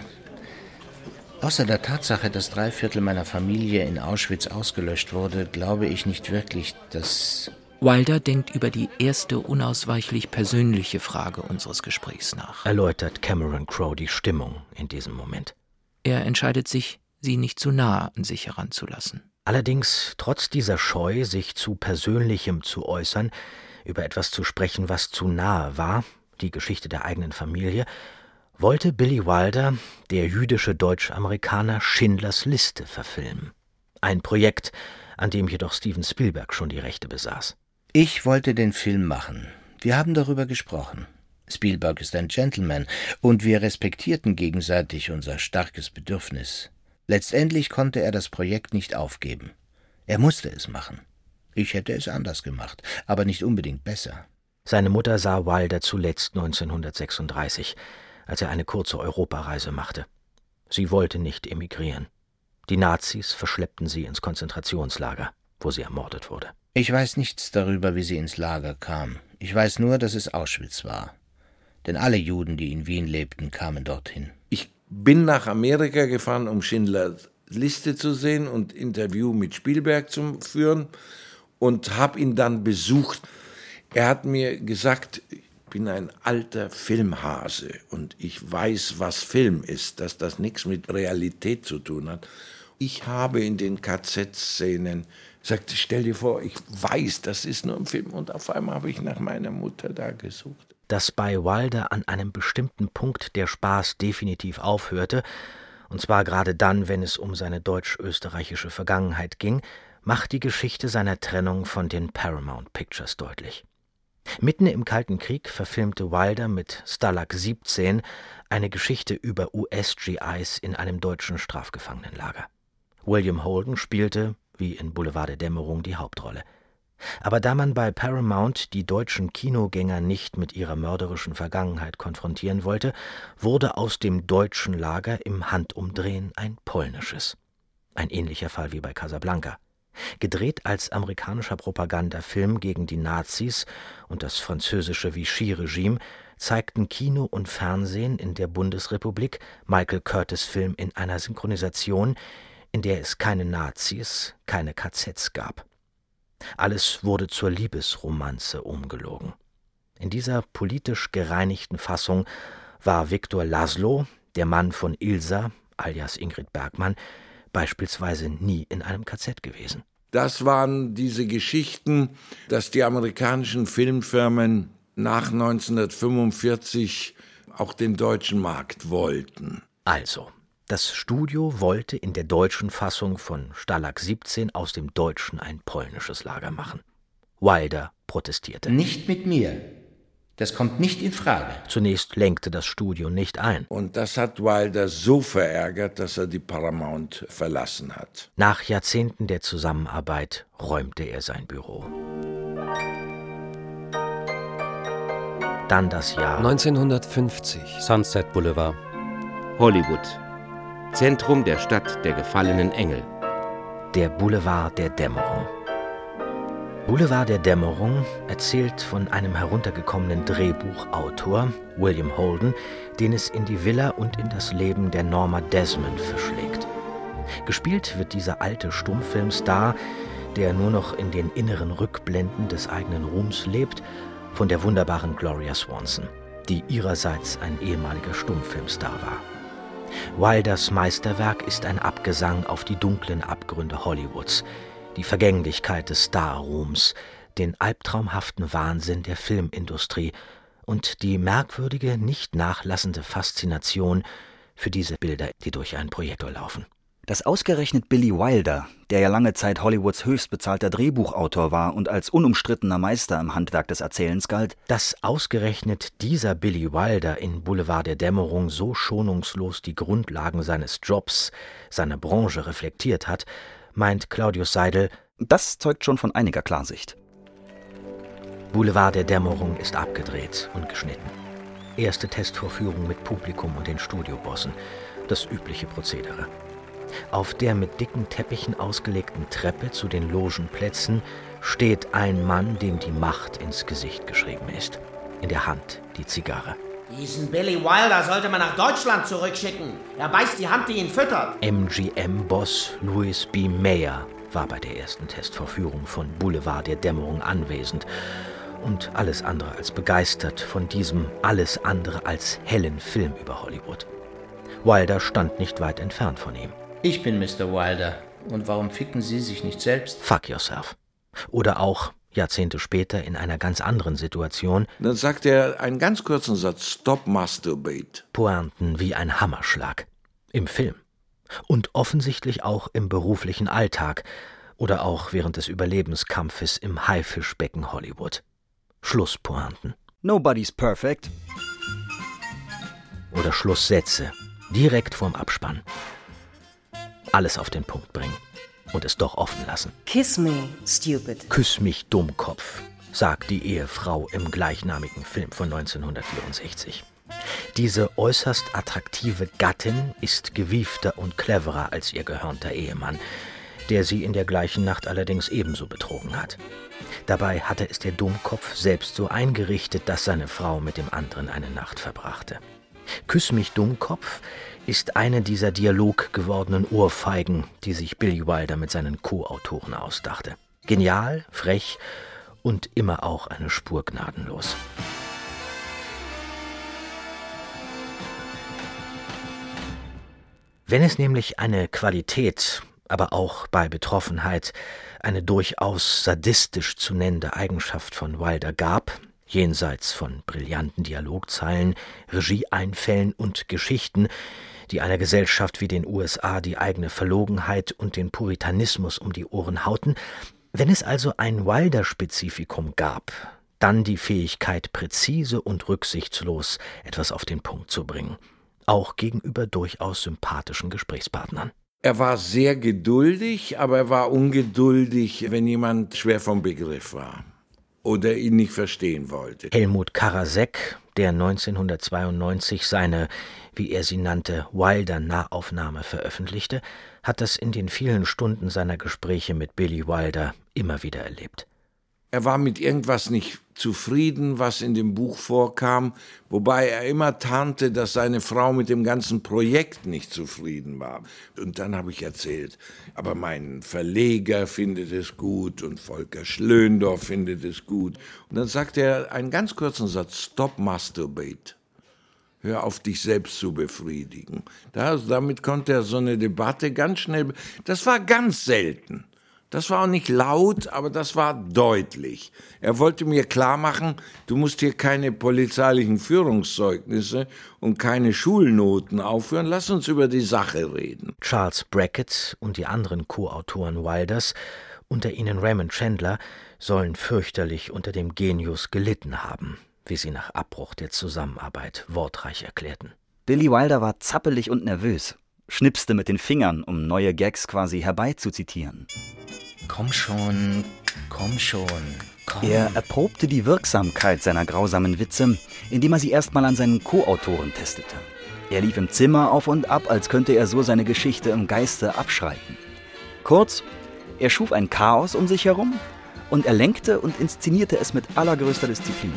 außer der Tatsache, dass drei Viertel meiner Familie in Auschwitz ausgelöscht wurde, glaube ich nicht wirklich, dass... Wilder denkt über die erste unausweichlich persönliche Frage unseres Gesprächs nach. Erläutert Cameron Crowe die Stimmung in diesem Moment. Er entscheidet sich, sie nicht zu nah an sich heranzulassen. Allerdings, trotz dieser Scheu, sich zu Persönlichem zu äußern, über etwas zu sprechen, was zu nahe war, die Geschichte der eigenen Familie, wollte Billy Wilder, der jüdische Deutsch-Amerikaner, Schindlers Liste verfilmen. Ein Projekt, an dem jedoch Steven Spielberg schon die Rechte besaß. Ich wollte den Film machen. Wir haben darüber gesprochen. Spielberg ist ein Gentleman und wir respektierten gegenseitig unser starkes Bedürfnis. Letztendlich konnte er das Projekt nicht aufgeben. Er musste es machen. Ich hätte es anders gemacht, aber nicht unbedingt besser. Seine Mutter sah Wilder zuletzt neunzehnhundertsechsunddreißig, als er eine kurze Europareise machte. Sie wollte nicht emigrieren. Die Nazis verschleppten sie ins Konzentrationslager, wo sie ermordet wurde. Ich weiß nichts darüber, wie sie ins Lager kam. Ich weiß nur, dass es Auschwitz war. Denn alle Juden, die in Wien lebten, kamen dorthin. Ich bin nach Amerika gefahren, um Schindlers Liste zu sehen und Interview mit Spielberg zu führen und habe ihn dann besucht. Er hat mir gesagt, ich bin ein alter Filmhase und ich weiß, was Film ist, dass das nichts mit Realität zu tun hat. Ich habe in den K Z-Szenen gesagt, stell dir vor, ich weiß, das ist nur ein Film. Und auf einmal habe ich nach meiner Mutter da gesucht. Dass bei Wilder an einem bestimmten Punkt der Spaß definitiv aufhörte, und zwar gerade dann, wenn es um seine deutsch-österreichische Vergangenheit ging, macht die Geschichte seiner Trennung von den Paramount Pictures deutlich. Mitten im Kalten Krieg verfilmte Wilder mit Stalag siebzehn eine Geschichte über U S-G Is in einem deutschen Strafgefangenenlager. William Holden spielte, wie in Boulevard der Dämmerung, die Hauptrolle. Aber da man bei Paramount die deutschen Kinogänger nicht mit ihrer mörderischen Vergangenheit konfrontieren wollte, wurde aus dem deutschen Lager im Handumdrehen ein polnisches. Ein ähnlicher Fall wie bei Casablanca. Gedreht als amerikanischer Propagandafilm gegen die Nazis und das französische Vichy-Regime, zeigten Kino und Fernsehen in der Bundesrepublik Michael Curtis' Film in einer Synchronisation, in der es keine Nazis, keine K Zs gab. Alles wurde zur Liebesromanze umgelogen. In dieser politisch gereinigten Fassung war Viktor Laszlo, der Mann von Ilsa, alias Ingrid Bergman, beispielsweise nie in einem K Z gewesen. Das waren diese Geschichten, dass die amerikanischen Filmfirmen nach neunzehnhundertfünfundvierzig auch den deutschen Markt wollten. Also, das Studio wollte in der deutschen Fassung von Stalag siebzehn aus dem Deutschen ein polnisches Lager machen. Wilder protestierte. Nicht mit mir. Das kommt nicht in Frage. Zunächst lenkte das Studio nicht ein. Und das hat Wilder so verärgert, dass er die Paramount verlassen hat. Nach Jahrzehnten der Zusammenarbeit räumte er sein Büro. Dann das Jahr neunzehnhundertfünfzig. Sunset Boulevard. Hollywood. Zentrum der Stadt der gefallenen Engel. Der Boulevard der Dämmerung. Boulevard der Dämmerung erzählt von einem heruntergekommenen Drehbuchautor, William Holden, den es in die Villa und in das Leben der Norma Desmond verschlägt. Gespielt wird dieser alte Stummfilmstar, der nur noch in den inneren Rückblenden des eigenen Ruhms lebt, von der wunderbaren Gloria Swanson, die ihrerseits ein ehemaliger Stummfilmstar war. Wilders Meisterwerk ist ein Abgesang auf die dunklen Abgründe Hollywoods, die Vergänglichkeit des Starruhms, den albtraumhaften Wahnsinn der Filmindustrie und die merkwürdige, nicht nachlassende Faszination für diese Bilder, die durch einen Projektor laufen. Dass ausgerechnet Billy Wilder, der ja lange Zeit Hollywoods höchstbezahlter Drehbuchautor war und als unumstrittener Meister im Handwerk des Erzählens galt, dass ausgerechnet dieser Billy Wilder in Boulevard der Dämmerung so schonungslos die Grundlagen seines Jobs, seiner Branche reflektiert hat, meint Claudius Seidel, das zeugt schon von einiger Klarsicht. Boulevard der Dämmerung ist abgedreht und geschnitten. Erste Testvorführung mit Publikum und den Studiobossen, das übliche Prozedere. Auf der mit dicken Teppichen ausgelegten Treppe zu den Logenplätzen steht ein Mann, dem die Macht ins Gesicht geschrieben ist. In der Hand die Zigarre. Diesen Billy Wilder sollte man nach Deutschland zurückschicken. Er beißt die Hand, die ihn füttert. M G M-Boss Louis B. Mayer war bei der ersten Testvorführung von Boulevard der Dämmerung anwesend und alles andere als begeistert von diesem alles andere als hellen Film über Hollywood. Wilder stand nicht weit entfernt von ihm. Ich bin Mister Wilder. Und warum ficken Sie sich nicht selbst? Fuck yourself. Oder auch, Jahrzehnte später, in einer ganz anderen Situation. Dann sagt er einen ganz kurzen Satz, Stop masturbate. Pointen wie ein Hammerschlag. Im Film. Und offensichtlich auch im beruflichen Alltag. Oder auch während des Überlebenskampfes im Haifischbecken Hollywood. Schlusspointen. Nobody's perfect. Oder Schlusssätze, direkt vorm Abspann. Alles auf den Punkt bringen und es doch offen lassen. Kiss me, stupid. Küss mich, Dummkopf, sagt die Ehefrau im gleichnamigen Film von neunzehnhundertvierundsechzig. Diese äußerst attraktive Gattin ist gewiefter und cleverer als ihr gehörnter Ehemann, der sie in der gleichen Nacht allerdings ebenso betrogen hat. Dabei hatte es der Dummkopf selbst so eingerichtet, dass seine Frau mit dem anderen eine Nacht verbrachte. Küss mich, Dummkopf ist eine dieser dialoggewordenen Ohrfeigen, die sich Billy Wilder mit seinen Co-Autoren ausdachte. Genial, frech und immer auch eine Spur gnadenlos. Wenn es nämlich eine Qualität, aber auch bei Betroffenheit eine durchaus sadistisch zu nennende Eigenschaft von Wilder gab, jenseits von brillanten Dialogzeilen, Regieeinfällen und Geschichten, die einer Gesellschaft wie den U S A die eigene Verlogenheit und den Puritanismus um die Ohren hauten, wenn es also ein Wilder-Spezifikum gab, dann die Fähigkeit, präzise und rücksichtslos etwas auf den Punkt zu bringen, auch gegenüber durchaus sympathischen Gesprächspartnern. Er war sehr geduldig, aber er war ungeduldig, wenn jemand schwer vom Begriff war oder ihn nicht verstehen wollte. Helmut Karasek, der neunzehnhundertzweiundneunzig seine, wie er sie nannte, Wilder-Nahaufnahme veröffentlichte, hat das in den vielen Stunden seiner Gespräche mit Billy Wilder immer wieder erlebt. Er war mit irgendwas nicht zufrieden, was in dem Buch vorkam, wobei er immer tarnte, dass seine Frau mit dem ganzen Projekt nicht zufrieden war. Und dann habe ich erzählt, aber mein Verleger findet es gut und Volker Schlöndorff findet es gut. Und dann sagte er einen ganz kurzen Satz: Stop masturbate. Hör auf, dich selbst zu befriedigen. Das, damit konnte er so eine Debatte ganz schnell... Das war ganz selten. Das war auch nicht laut, aber das war deutlich. Er wollte mir klarmachen, du musst hier keine polizeilichen Führungszeugnisse und keine Schulnoten aufführen. Lass uns über die Sache reden. Charles Brackett und die anderen Co-Autoren Wilders, unter ihnen Raymond Chandler, sollen fürchterlich unter dem Genius gelitten haben, wie sie nach Abbruch der Zusammenarbeit wortreich erklärten. Billy Wilder war zappelig und nervös, schnipste mit den Fingern, um neue Gags quasi herbeizuzitieren. Komm schon, komm schon, komm. Er erprobte die Wirksamkeit seiner grausamen Witze, indem er sie erstmal an seinen Co-Autoren testete. Er lief im Zimmer auf und ab, als könnte er so seine Geschichte im Geiste abschreiten. Kurz, er schuf ein Chaos um sich herum und er lenkte und inszenierte es mit allergrößter Disziplin.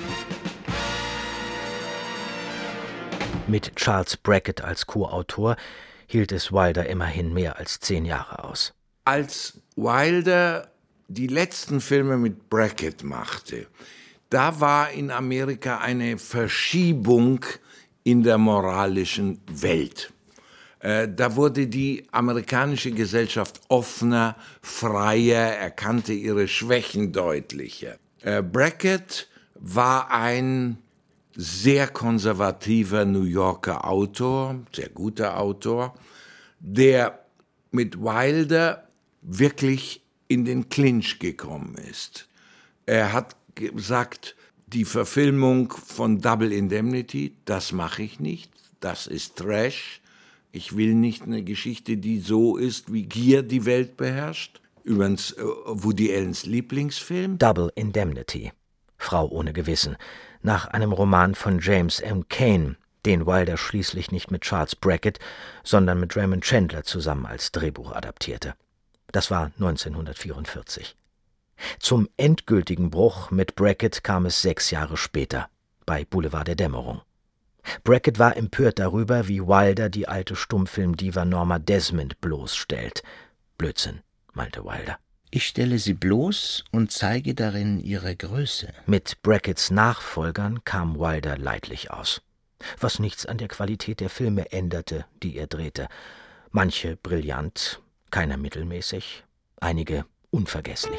Mit Charles Brackett als Co-Autor hielt es Wilder immerhin mehr als zehn Jahre aus. Als Wilder die letzten Filme mit Brackett machte, da war in Amerika eine Verschiebung in der moralischen Welt. Äh, da wurde die amerikanische Gesellschaft offener, freier, erkannte ihre Schwächen deutlicher. Äh, Brackett war ein sehr konservativer New Yorker Autor, sehr guter Autor, der mit Wilder wirklich in den Clinch gekommen ist. Er hat gesagt, die Verfilmung von Double Indemnity, das mache ich nicht, das ist Trash. Ich will nicht eine Geschichte, die so ist, wie Gier die Welt beherrscht. Übrigens Woody Allens Lieblingsfilm. Double Indemnity, Frau ohne Gewissen, nach einem Roman von James M. Cain, den Wilder schließlich nicht mit Charles Brackett, sondern mit Raymond Chandler zusammen als Drehbuch adaptierte. Das war neunzehnhundertvierundvierzig. Zum endgültigen Bruch mit Brackett kam es sechs Jahre später, bei Boulevard der Dämmerung. Brackett war empört darüber, wie Wilder die alte Stummfilmdiva Norma Desmond bloßstellt. Blödsinn, meinte Wilder. Ich stelle sie bloß und zeige darin ihre Größe. Mit Bracketts Nachfolgern kam Wilder leidlich aus, was nichts an der Qualität der Filme änderte, die er drehte. Manche brillant, keiner mittelmäßig, einige unvergesslich.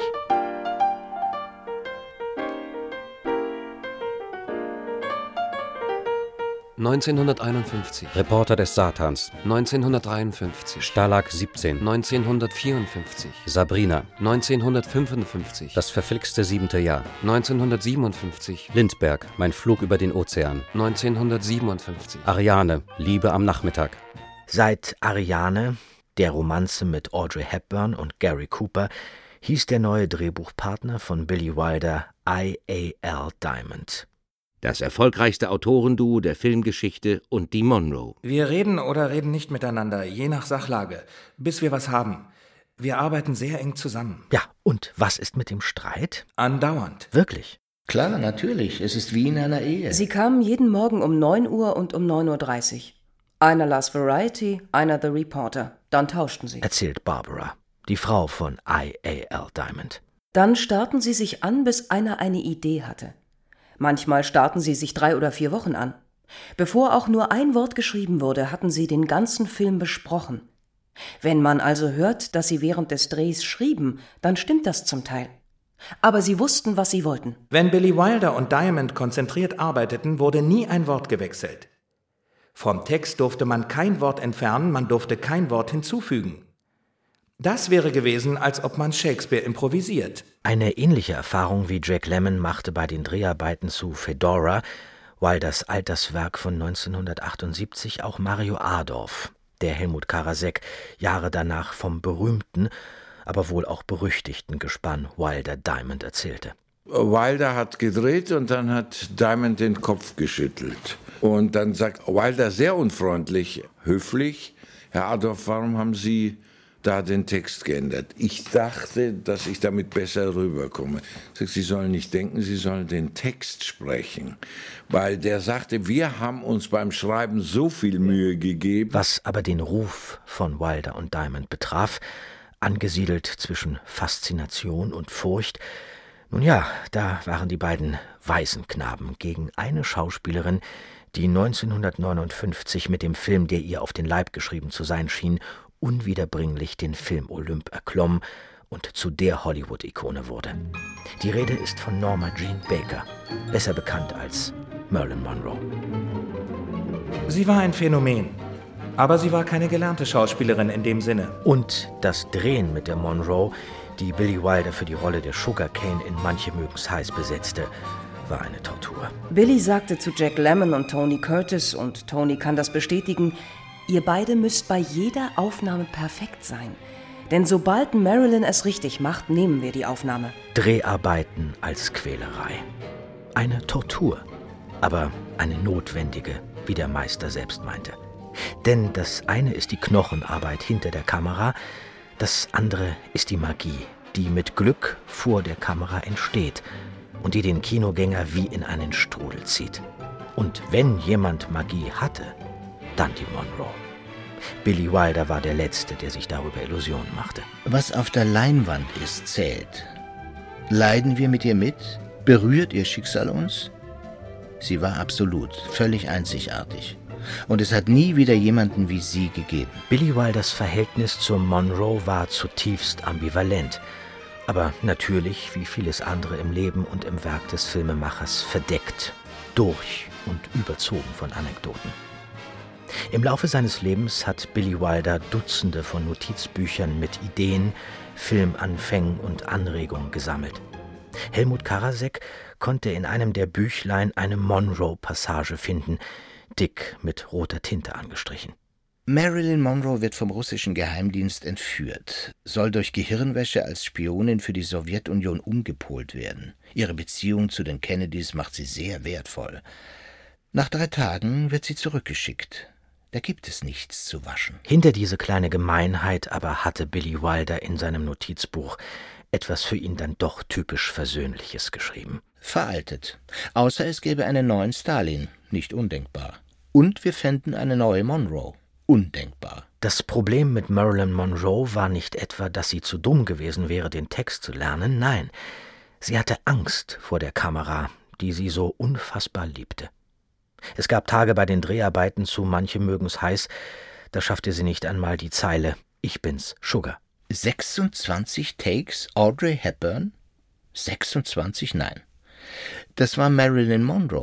neunzehnhunderteinundfünfzig. Reporter des Satans. neunzehnhundertdreiundfünfzig. Stalag siebzehn. neunzehnhundertvierundfünfzig. Sabrina. neunzehnhundertfünfundfünfzig. Das verflixte siebente Jahr. neunzehnhundertsiebenundfünfzig. Lindbergh. Mein Flug über den Ozean. neunzehnhundertsiebenundfünfzig. Ariane. Liebe am Nachmittag. Seit Ariane, der Romanze mit Audrey Hepburn und Gary Cooper, hieß der neue Drehbuchpartner von Billy Wilder I A L Diamond. Das erfolgreichste Autorenduo der Filmgeschichte und die Monroe. Wir reden oder reden nicht miteinander, je nach Sachlage, bis wir was haben. Wir arbeiten sehr eng zusammen. Ja, und was ist mit dem Streit? Andauernd. Wirklich? Klar, natürlich. Es ist wie in einer Ehe. Sie kamen jeden Morgen um neun Uhr und um neun Uhr dreißig. Einer las Variety, einer The Reporter. Dann tauschten sie. Erzählt Barbara, die Frau von I A L Diamond. Dann starrten sie sich an, bis einer eine Idee hatte. Manchmal starrten sie sich drei oder vier Wochen an. Bevor auch nur ein Wort geschrieben wurde, hatten sie den ganzen Film besprochen. Wenn man also hört, dass sie während des Drehs schrieben, dann stimmt das zum Teil. Aber sie wussten, was sie wollten. Wenn Billy Wilder und Diamond konzentriert arbeiteten, wurde nie ein Wort gewechselt. Vom Text durfte man kein Wort entfernen, man durfte kein Wort hinzufügen. Das wäre gewesen, als ob man Shakespeare improvisiert. Eine ähnliche Erfahrung wie Jack Lemmon machte bei den Dreharbeiten zu Fedora, Wilders Alterswerk von neunzehnhundertachtundsiebzig, auch Mario Adorf, der Helmut Karasek Jahre danach vom berühmten, aber wohl auch berüchtigten Gespann Wilder Diamond erzählte. Wilder hat gedreht und dann hat Diamond den Kopf geschüttelt. Und dann sagt Wilder sehr unfreundlich, höflich, Herr Adorf, warum haben Sie da den Text geändert? Ich dachte, dass ich damit besser rüberkomme. Sagt, Sie sollen nicht denken, Sie sollen den Text sprechen. Weil der sagte, wir haben uns beim Schreiben so viel Mühe gegeben. Was aber den Ruf von Wilder und Diamond betraf, angesiedelt zwischen Faszination und Furcht, nun ja, da waren die beiden Waisenknaben gegen eine Schauspielerin, die neunzehnhundertneunundfünfzig mit dem Film, der ihr auf den Leib geschrieben zu sein schien, unwiederbringlich den Film-Olymp erklomm und zu der Hollywood-Ikone wurde. Die Rede ist von Norma Jean Baker, besser bekannt als Marilyn Monroe. Sie war ein Phänomen, aber sie war keine gelernte Schauspielerin in dem Sinne. Und das Drehen mit der Monroe, die Billy Wilder für die Rolle der Sugar Cane in Manche mögen's heiß besetzte, war eine Tortur. Billy sagte zu Jack Lemmon und Tony Curtis, und Tony kann das bestätigen, ihr beide müsst bei jeder Aufnahme perfekt sein. Denn sobald Marilyn es richtig macht, nehmen wir die Aufnahme. Dreharbeiten als Quälerei. Eine Tortur, aber eine notwendige, wie der Meister selbst meinte. Denn das eine ist die Knochenarbeit hinter der Kamera, das andere ist die Magie, die mit Glück vor der Kamera entsteht und die den Kinogänger wie in einen Strudel zieht. Und wenn jemand Magie hatte, dann die Monroe. Billy Wilder war der Letzte, der sich darüber Illusionen machte. Was auf der Leinwand ist, zählt. Leiden wir mit ihr mit? Berührt ihr Schicksal uns? Sie war absolut, völlig einzigartig. Und es hat nie wieder jemanden wie sie gegeben. Billy Wilders Verhältnis zur Monroe war zutiefst ambivalent, aber natürlich, wie vieles andere im Leben und im Werk des Filmemachers, verdeckt, durch und überzogen von Anekdoten. Im Laufe seines Lebens hat Billy Wilder Dutzende von Notizbüchern mit Ideen, Filmanfängen und Anregungen gesammelt. Helmut Karasek konnte in einem der Büchlein eine Monroe-Passage finden, dick mit roter Tinte angestrichen. Marilyn Monroe wird vom russischen Geheimdienst entführt, soll durch Gehirnwäsche als Spionin für die Sowjetunion umgepolt werden. Ihre Beziehung zu den Kennedys macht sie sehr wertvoll. Nach drei Tagen wird sie zurückgeschickt. Da gibt es nichts zu waschen. Hinter diese kleine Gemeinheit aber hatte Billy Wilder in seinem Notizbuch etwas für ihn dann doch typisch Versöhnliches geschrieben. Veraltet. Außer es gäbe einen neuen Stalin. Nicht undenkbar. Und wir fänden eine neue Monroe. Undenkbar. Das Problem mit Marilyn Monroe war nicht etwa, dass sie zu dumm gewesen wäre, den Text zu lernen. Nein, sie hatte Angst vor der Kamera, die sie so unfassbar liebte. Es gab Tage bei den Dreharbeiten zu Manche mögen's heiß, da schaffte sie nicht einmal die Zeile »Ich bin's, Sugar«. sechsundzwanzig Takes Audrey Hepburn? sechsundzwanzig? Nein. Das war Marilyn Monroe.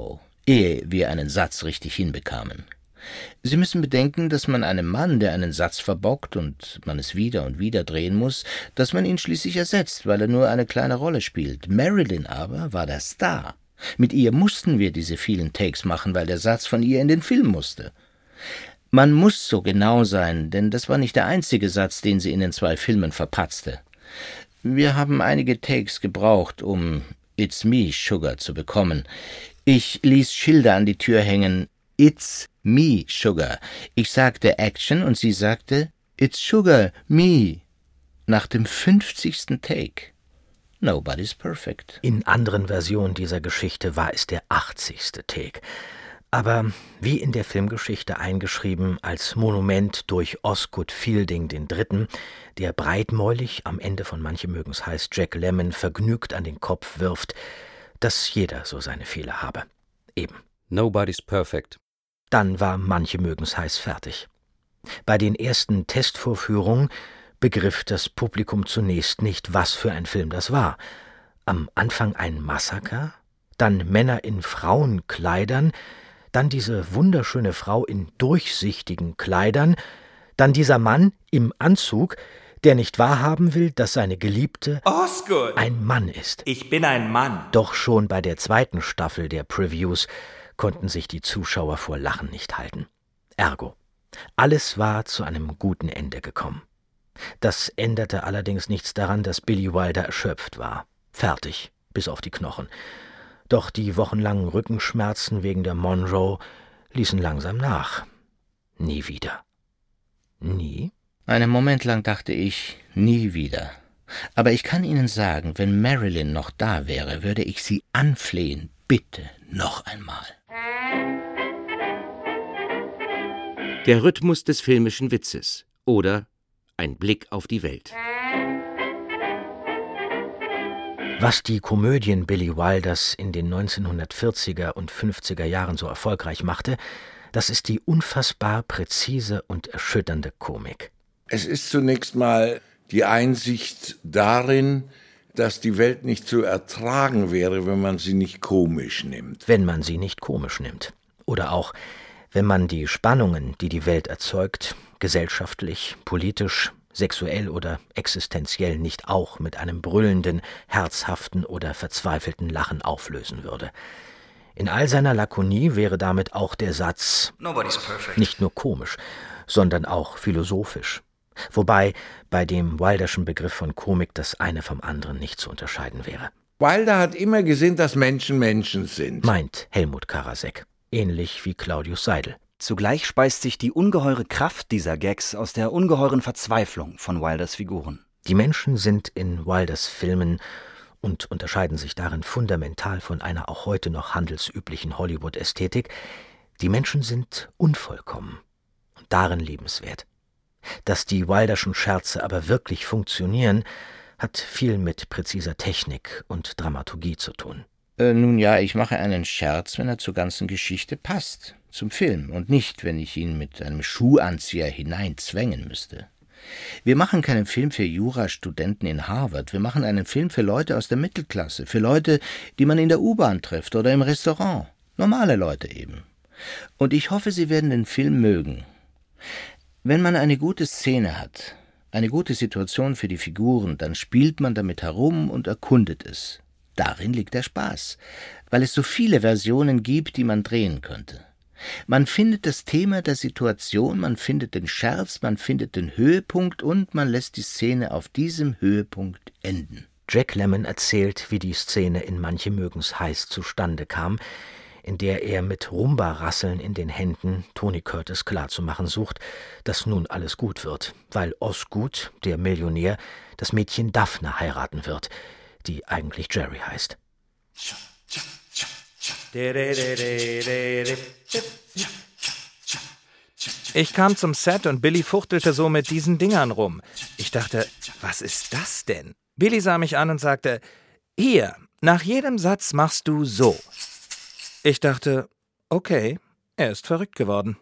ehe wir einen Satz richtig hinbekamen. Sie müssen bedenken, dass man einem Mann, der einen Satz verbockt und man es wieder und wieder drehen muss, dass man ihn schließlich ersetzt, weil er nur eine kleine Rolle spielt. Marilyn aber war der Star. Mit ihr mussten wir diese vielen Takes machen, weil der Satz von ihr in den Film musste. Man muss so genau sein, denn das war nicht der einzige Satz, den sie in den zwei Filmen verpatzte. Wir haben einige Takes gebraucht, um It's me, Sugar zu bekommen. Ich ließ Schilder an die Tür hängen, It's me, Sugar. Ich sagte Action und sie sagte It's Sugar, me. Nach dem fünfzigsten Take. Nobody's perfect. In anderen Versionen dieser Geschichte war es der achtzigste Take. Aber wie in der Filmgeschichte eingeschrieben als Monument durch Osgood Fielding den Dritten, der breitmäulig am Ende von Manche mögen's heiß Jack Lemmon vergnügt an den Kopf wirft, dass jeder so seine Fehler habe. Eben. Nobody's perfect. Dann war Manche mögen's heiß fertig. Bei den ersten Testvorführungen begriff das Publikum zunächst nicht, was für ein Film das war. Am Anfang ein Massaker, dann Männer in Frauenkleidern, dann diese wunderschöne Frau in durchsichtigen Kleidern, dann dieser Mann im Anzug, der nicht wahrhaben will, dass seine Geliebte Osgood ein Mann ist. Ich bin ein Mann. Doch schon bei der zweiten Staffel der Previews konnten sich die Zuschauer vor Lachen nicht halten. Ergo, alles war zu einem guten Ende gekommen. Das änderte allerdings nichts daran, dass Billy Wilder erschöpft war. Fertig, bis auf die Knochen. Doch die wochenlangen Rückenschmerzen wegen der Monroe ließen langsam nach. Nie wieder. Nie? Einen Moment lang dachte ich, nie wieder. Aber ich kann Ihnen sagen, wenn Marilyn noch da wäre, würde ich sie anflehen, bitte noch einmal. Der Rhythmus des filmischen Witzes oder ein Blick auf die Welt. Was die Komödien Billy Wilders in den neunzehnhundertvierziger und fünfziger Jahren so erfolgreich machte, das ist die unfassbar präzise und erschütternde Komik. Es ist zunächst mal die Einsicht darin, dass die Welt nicht zu ertragen wäre, wenn man sie nicht komisch nimmt. Wenn man sie nicht komisch nimmt. Oder auch, wenn man die Spannungen, die die Welt erzeugt, gesellschaftlich, politisch, sexuell oder existenziell nicht auch mit einem brüllenden, herzhaften oder verzweifelten Lachen auflösen würde. In all seiner Lakonie wäre damit auch der Satz Nobody's perfect nicht nur komisch, sondern auch philosophisch. Wobei bei dem Wilderschen Begriff von Komik das eine vom anderen nicht zu unterscheiden wäre. Wilder hat immer gesehen, dass Menschen Menschen sind, meint Helmut Karasek, ähnlich wie Claudius Seidel. Zugleich speist sich die ungeheure Kraft dieser Gags aus der ungeheuren Verzweiflung von Wilders Figuren. Die Menschen sind in Wilders Filmen und unterscheiden sich darin fundamental von einer auch heute noch handelsüblichen Hollywood-Ästhetik. Die Menschen sind unvollkommen und darin liebenswert. Dass die Wilderschen Scherze aber wirklich funktionieren, hat viel mit präziser Technik und Dramaturgie zu tun. Äh, nun ja, ich mache einen Scherz, wenn er zur ganzen Geschichte passt, zum Film, und nicht, wenn ich ihn mit einem Schuhanzieher hineinzwängen müsste. Wir machen keinen Film für Jurastudenten in Harvard, wir machen einen Film für Leute aus der Mittelklasse, für Leute, die man in der U-Bahn trifft oder im Restaurant. Normale Leute eben. Und ich hoffe, Sie werden den Film mögen. Wenn man eine gute Szene hat, eine gute Situation für die Figuren, dann spielt man damit herum und erkundet es. Darin liegt der Spaß, weil es so viele Versionen gibt, die man drehen könnte. Man findet das Thema der Situation, man findet den Scherz, man findet den Höhepunkt und man lässt die Szene auf diesem Höhepunkt enden. Jack Lemmon erzählt, wie die Szene in Manche mögen's heiß zustande kam, in der er mit Rumba-Rasseln in den Händen Tony Curtis klarzumachen sucht, dass nun alles gut wird, weil Osgood, der Millionär, das Mädchen Daphne heiraten wird, die eigentlich Jerry heißt. Ich kam zum Set und Billy fuchtelte so mit diesen Dingern rum. Ich dachte, was ist das denn? Billy sah mich an und sagte, hier, nach jedem Satz machst du so. Ich dachte, okay, er ist verrückt geworden.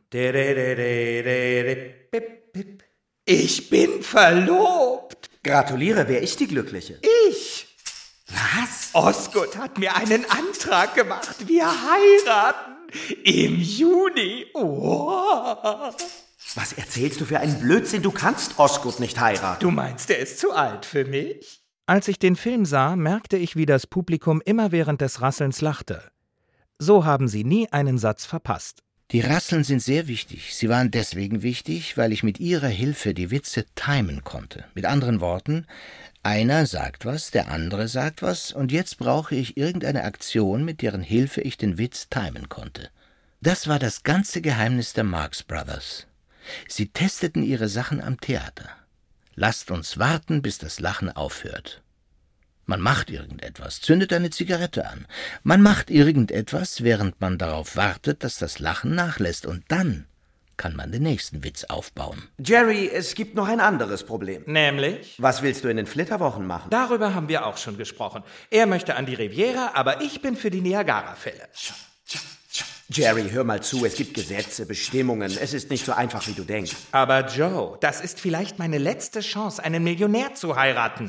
Ich bin verlobt. Gratuliere, wer ist die Glückliche? Ich. Was? Osgood hat mir einen Antrag gemacht. Wir heiraten. Im Juni. Oh. Was erzählst du für einen Blödsinn? Du kannst Osgood nicht heiraten. Du meinst, er ist zu alt für mich? Als ich den Film sah, merkte ich, wie das Publikum immer während des Rasselns lachte. So haben sie nie einen Satz verpasst. Die Rasseln sind sehr wichtig. Sie waren deswegen wichtig, weil ich mit ihrer Hilfe die Witze timen konnte. Mit anderen Worten, einer sagt was, der andere sagt was, und jetzt brauche ich irgendeine Aktion, mit deren Hilfe ich den Witz timen konnte. Das war das ganze Geheimnis der Marx Brothers. Sie testeten ihre Sachen am Theater. Lasst uns warten, bis das Lachen aufhört. Man macht irgendetwas, zündet eine Zigarette an. Man macht irgendetwas, während man darauf wartet, dass das Lachen nachlässt. Und dann kann man den nächsten Witz aufbauen. Jerry, es gibt noch ein anderes Problem. Nämlich? Was willst du in den Flitterwochen machen? Darüber haben wir auch schon gesprochen. Er möchte an die Riviera, aber ich bin für die Niagara-Fälle. Jerry, hör mal zu, es gibt Gesetze, Bestimmungen. Es ist nicht so einfach, wie du denkst. Aber Joe, das ist vielleicht meine letzte Chance, einen Millionär zu heiraten.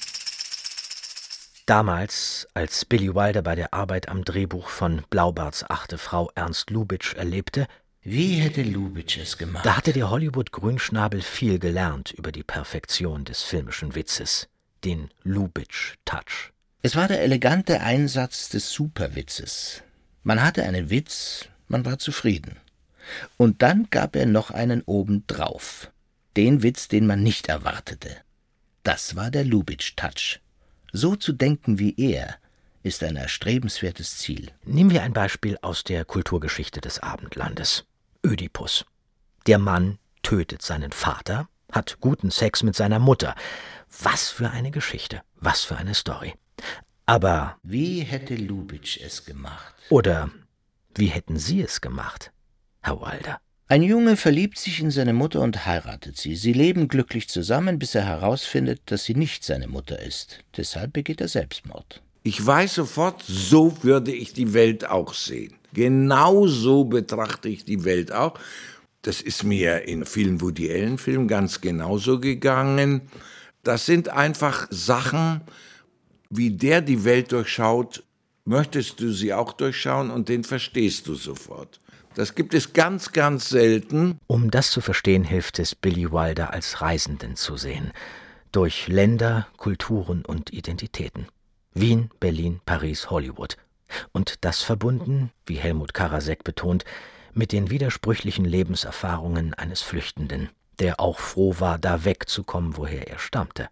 Damals, als Billy Wilder bei der Arbeit am Drehbuch von Blaubarts achte Frau Ernst Lubitsch erlebte, wie hätte Lubitsch es gemacht? Da hatte der Hollywood-Grünschnabel viel gelernt über die Perfektion des filmischen Witzes, den Lubitsch-Touch. Es war der elegante Einsatz des Superwitzes. Man hatte einen Witz, man war zufrieden. Und dann gab er noch einen obendrauf. Den Witz, den man nicht erwartete. Das war der Lubitsch-Touch. So zu denken wie er, ist ein erstrebenswertes Ziel. Nehmen wir ein Beispiel aus der Kulturgeschichte des Abendlandes. Ödipus. Der Mann tötet seinen Vater, hat guten Sex mit seiner Mutter. Was für eine Geschichte, was für eine Story. Aber wie hätte Lubitsch es gemacht? Oder wie hätten Sie es gemacht, Herr Wilder? Ein Junge verliebt sich in seine Mutter und heiratet sie. Sie leben glücklich zusammen, bis er herausfindet, dass sie nicht seine Mutter ist. Deshalb begeht er Selbstmord. Ich weiß sofort, so würde ich die Welt auch sehen. Genau so betrachte ich die Welt auch. Das ist mir in vielen Woody Allen-Filmen ganz genauso gegangen. Das sind einfach Sachen, wie der die Welt durchschaut, möchtest du sie auch durchschauen und den verstehst du sofort. Das gibt es ganz, ganz selten. Um das zu verstehen, hilft es, Billy Wilder als Reisenden zu sehen. Durch Länder, Kulturen und Identitäten. Wien, Berlin, Paris, Hollywood. Und das verbunden, wie Helmut Karasek betont, mit den widersprüchlichen Lebenserfahrungen eines Flüchtenden, der auch froh war, da wegzukommen, woher er stammte.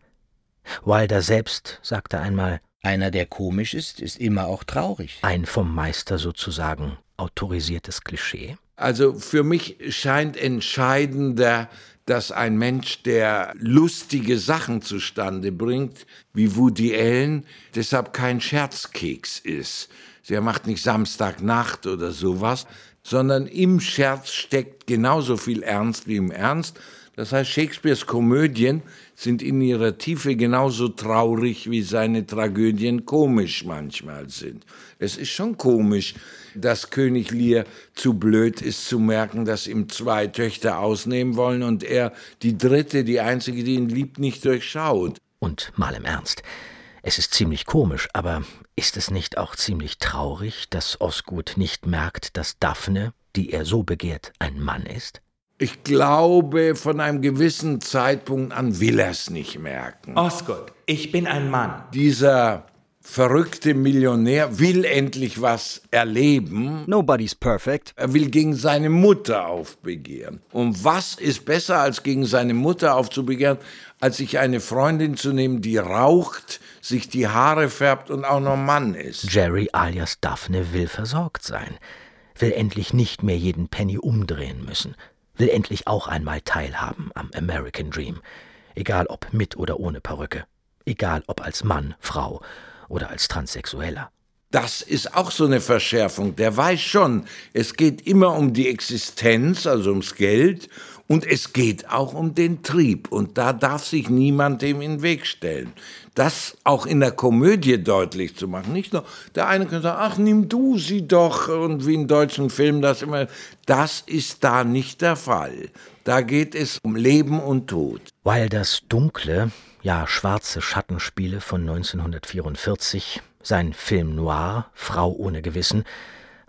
Wilder selbst sagte einmal: Einer, der komisch ist, ist immer auch traurig. Ein vom Meister sozusagen autorisiertes Klischee? Also für mich scheint entscheidender, dass ein Mensch, der lustige Sachen zustande bringt, wie Woody Allen, deshalb kein Scherzkeks ist. Der macht nicht Samstagnacht oder sowas, sondern im Scherz steckt genauso viel Ernst wie im Ernst. Das heißt, Shakespeares Komödien sind in ihrer Tiefe genauso traurig, wie seine Tragödien komisch manchmal sind. Es ist schon komisch, dass König Lear zu blöd ist zu merken, dass ihm zwei Töchter ausnehmen wollen und er die dritte, die einzige, die ihn liebt, nicht durchschaut. Und mal im Ernst, es ist ziemlich komisch, aber ist es nicht auch ziemlich traurig, dass Osgood nicht merkt, dass Daphne, die er so begehrt, ein Mann ist? Ich glaube, von einem gewissen Zeitpunkt an will er es nicht merken. Osgood, ich bin ein Mann. Dieser verrückte Millionär will endlich was erleben. Nobody's perfect. Er will gegen seine Mutter aufbegehren. Und was ist besser, als gegen seine Mutter aufzubegehren, als sich eine Freundin zu nehmen, die raucht, sich die Haare färbt und auch noch Mann ist? Jerry alias Daphne will versorgt sein, will endlich nicht mehr jeden Penny umdrehen müssen, will endlich auch einmal teilhaben am American Dream, egal ob mit oder ohne Perücke, egal ob als Mann, Frau oder als Transsexueller. Das ist auch so eine Verschärfung. Der weiß schon, es geht immer um die Existenz, also ums Geld, und es geht auch um den Trieb. Und da darf sich niemand dem in den Weg stellen. Das auch in der Komödie deutlich zu machen. Nicht nur, der eine kann sagen, ach, nimm du sie doch, und wie in deutschen Filmen das immer. Das ist da nicht der Fall. Da geht es um Leben und Tod. Wilders dunkle, ja schwarze Schattenspiele von neunzehnhundertvierundvierzig, sein Film Noir, Frau ohne Gewissen,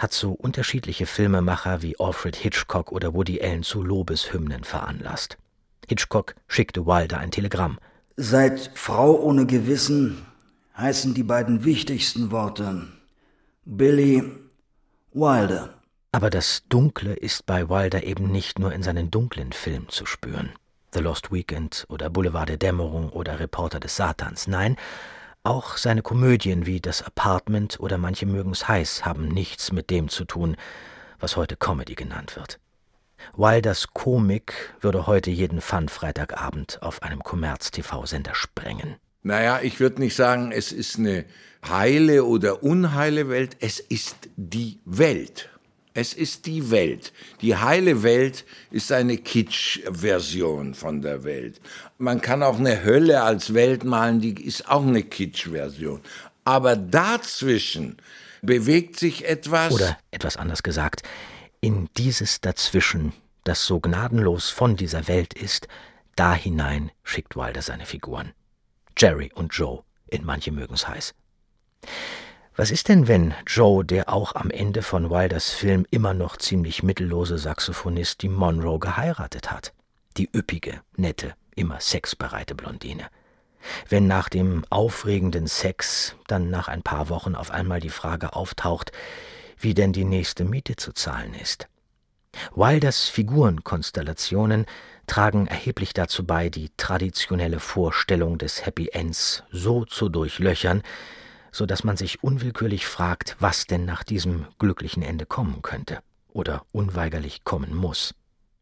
hat so unterschiedliche Filmemacher wie Alfred Hitchcock oder Woody Allen zu Lobeshymnen veranlasst. Hitchcock schickte Wilder ein Telegramm. Seit Frau ohne Gewissen heißen die beiden wichtigsten Worte Billy Wilder. Aber das Dunkle ist bei Wilder eben nicht nur in seinen dunklen Filmen zu spüren. The Lost Weekend oder Boulevard der Dämmerung oder Reporter des Satans. Nein, auch seine Komödien wie Das Apartment oder Manche mögen's heiß haben nichts mit dem zu tun, was heute Comedy genannt wird. Wilders Komik würde heute jeden Fun-Freitagabend auf einem Kommerz-T V-Sender sprengen. Naja, ich würde nicht sagen, es ist eine heile oder unheile Welt, es ist die Welt. Es ist die Welt. Die heile Welt ist eine Kitsch-Version von der Welt. Man kann auch eine Hölle als Welt malen, die ist auch eine Kitsch-Version. Aber dazwischen bewegt sich etwas... Oder etwas anders gesagt, in dieses Dazwischen, das so gnadenlos von dieser Welt ist, da hinein schickt Wilder seine Figuren. Jerry und Joe in Manche mögen's heiß. Was ist denn, wenn Joe, der auch am Ende von Wilders Film immer noch ziemlich mittellose Saxophonist, die Monroe geheiratet hat? Die üppige, nette, immer sexbereite Blondine. Wenn nach dem aufregenden Sex dann nach ein paar Wochen auf einmal die Frage auftaucht, wie denn die nächste Miete zu zahlen ist. Wilders Figurenkonstellationen tragen erheblich dazu bei, die traditionelle Vorstellung des Happy Ends so zu durchlöchern, so dass man sich unwillkürlich fragt, was denn nach diesem glücklichen Ende kommen könnte oder unweigerlich kommen muss.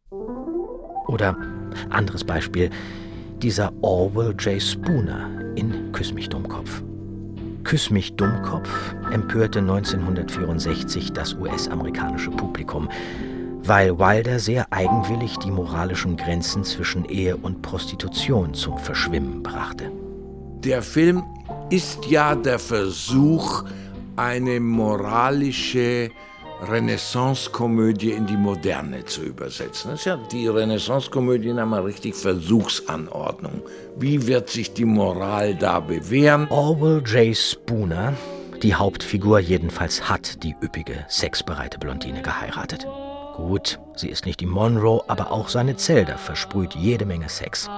Oder, anderes Beispiel, dieser Orwell J. Spooner in Küss mich Dummkopf. Küss mich Dummkopf empörte neunzehnhundertvierundsechzig das U S-amerikanische Publikum, weil Wilder sehr eigenwillig die moralischen Grenzen zwischen Ehe und Prostitution zum Verschwimmen brachte. Der Film ist ja der Versuch, eine moralische Renaissance-Komödie in die Moderne zu übersetzen. Das ist ja die Renaissance-Komödien haben eine richtig Versuchsanordnung. Wie wird sich die Moral da bewähren? Orwell J. Spooner, die Hauptfigur jedenfalls, hat die üppige, sexbereite Blondine geheiratet. Gut, sie ist nicht die Monroe, aber auch seine Zelda versprüht jede Menge Sex.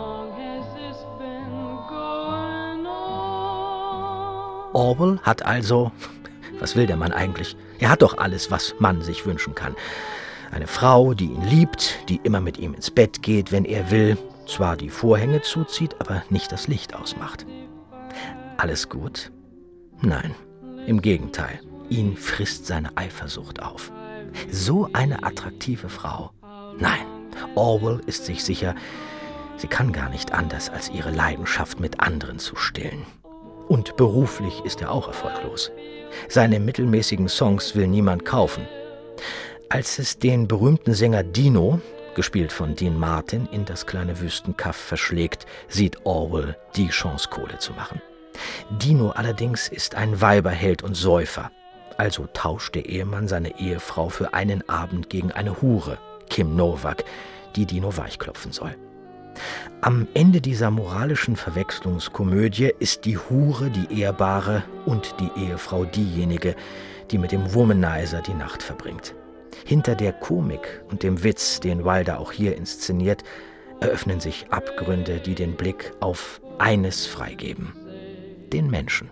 Orwell hat also, was will der Mann eigentlich? Er hat doch alles, was man sich wünschen kann. Eine Frau, die ihn liebt, die immer mit ihm ins Bett geht, wenn er will, zwar die Vorhänge zuzieht, aber nicht das Licht ausmacht. Alles gut? Nein, im Gegenteil. Ihn frisst seine Eifersucht auf. So eine attraktive Frau. Nein, Orwell ist sich sicher, sie kann gar nicht anders, als ihre Leidenschaft mit anderen zu stillen. Und beruflich ist er auch erfolglos. Seine mittelmäßigen Songs will niemand kaufen. Als es den berühmten Sänger Dino, gespielt von Dean Martin, in das kleine Wüstenkaff verschlägt, sieht Orwell die Chance, Kohle zu machen. Dino allerdings ist ein Weiberheld und Säufer. Also tauscht der Ehemann seine Ehefrau für einen Abend gegen eine Hure, Kim Novak, die Dino weichklopfen soll. Am Ende dieser moralischen Verwechslungskomödie ist die Hure die Ehrbare und die Ehefrau diejenige, die mit dem Womanizer die Nacht verbringt. Hinter der Komik und dem Witz, den Wilder auch hier inszeniert, eröffnen sich Abgründe, die den Blick auf eines freigeben: den Menschen.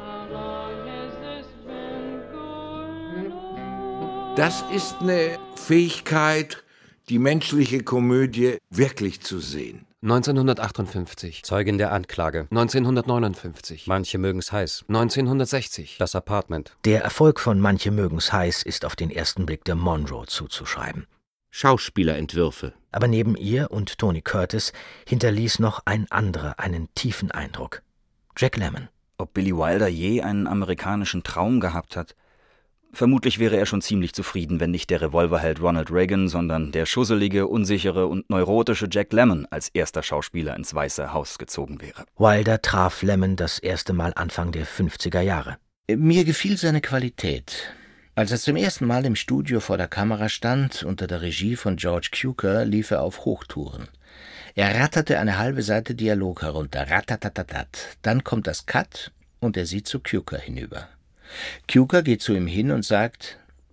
Das ist eine Fähigkeit, die menschliche Komödie wirklich zu sehen. neunzehnhundertachtundfünfzig. Zeugin der Anklage. neunzehnhundertneunundfünfzig. Manche mögen's heiß. neunzehnhundertsechzig. Das Apartment. Der Erfolg von Manche mögen's heiß ist auf den ersten Blick der Monroe zuzuschreiben. Schauspielerentwürfe. Aber neben ihr und Tony Curtis hinterließ noch ein anderer einen tiefen Eindruck: Jack Lemmon. Ob Billy Wilder je einen amerikanischen Traum gehabt hat? Vermutlich wäre er schon ziemlich zufrieden, wenn nicht der Revolverheld Ronald Reagan, sondern der schusselige, unsichere und neurotische Jack Lemmon als erster Schauspieler ins Weiße Haus gezogen wäre. Wilder traf Lemmon das erste Mal Anfang der fünfziger Jahre. Mir gefiel seine Qualität. Als er zum ersten Mal im Studio vor der Kamera stand, unter der Regie von George Cukor, lief er auf Hochtouren. Er ratterte eine halbe Seite Dialog herunter, ratatatatat. Dann kommt das Cut und er sieht zu Cukor hinüber. Cukor geht zu ihm hin und sagt: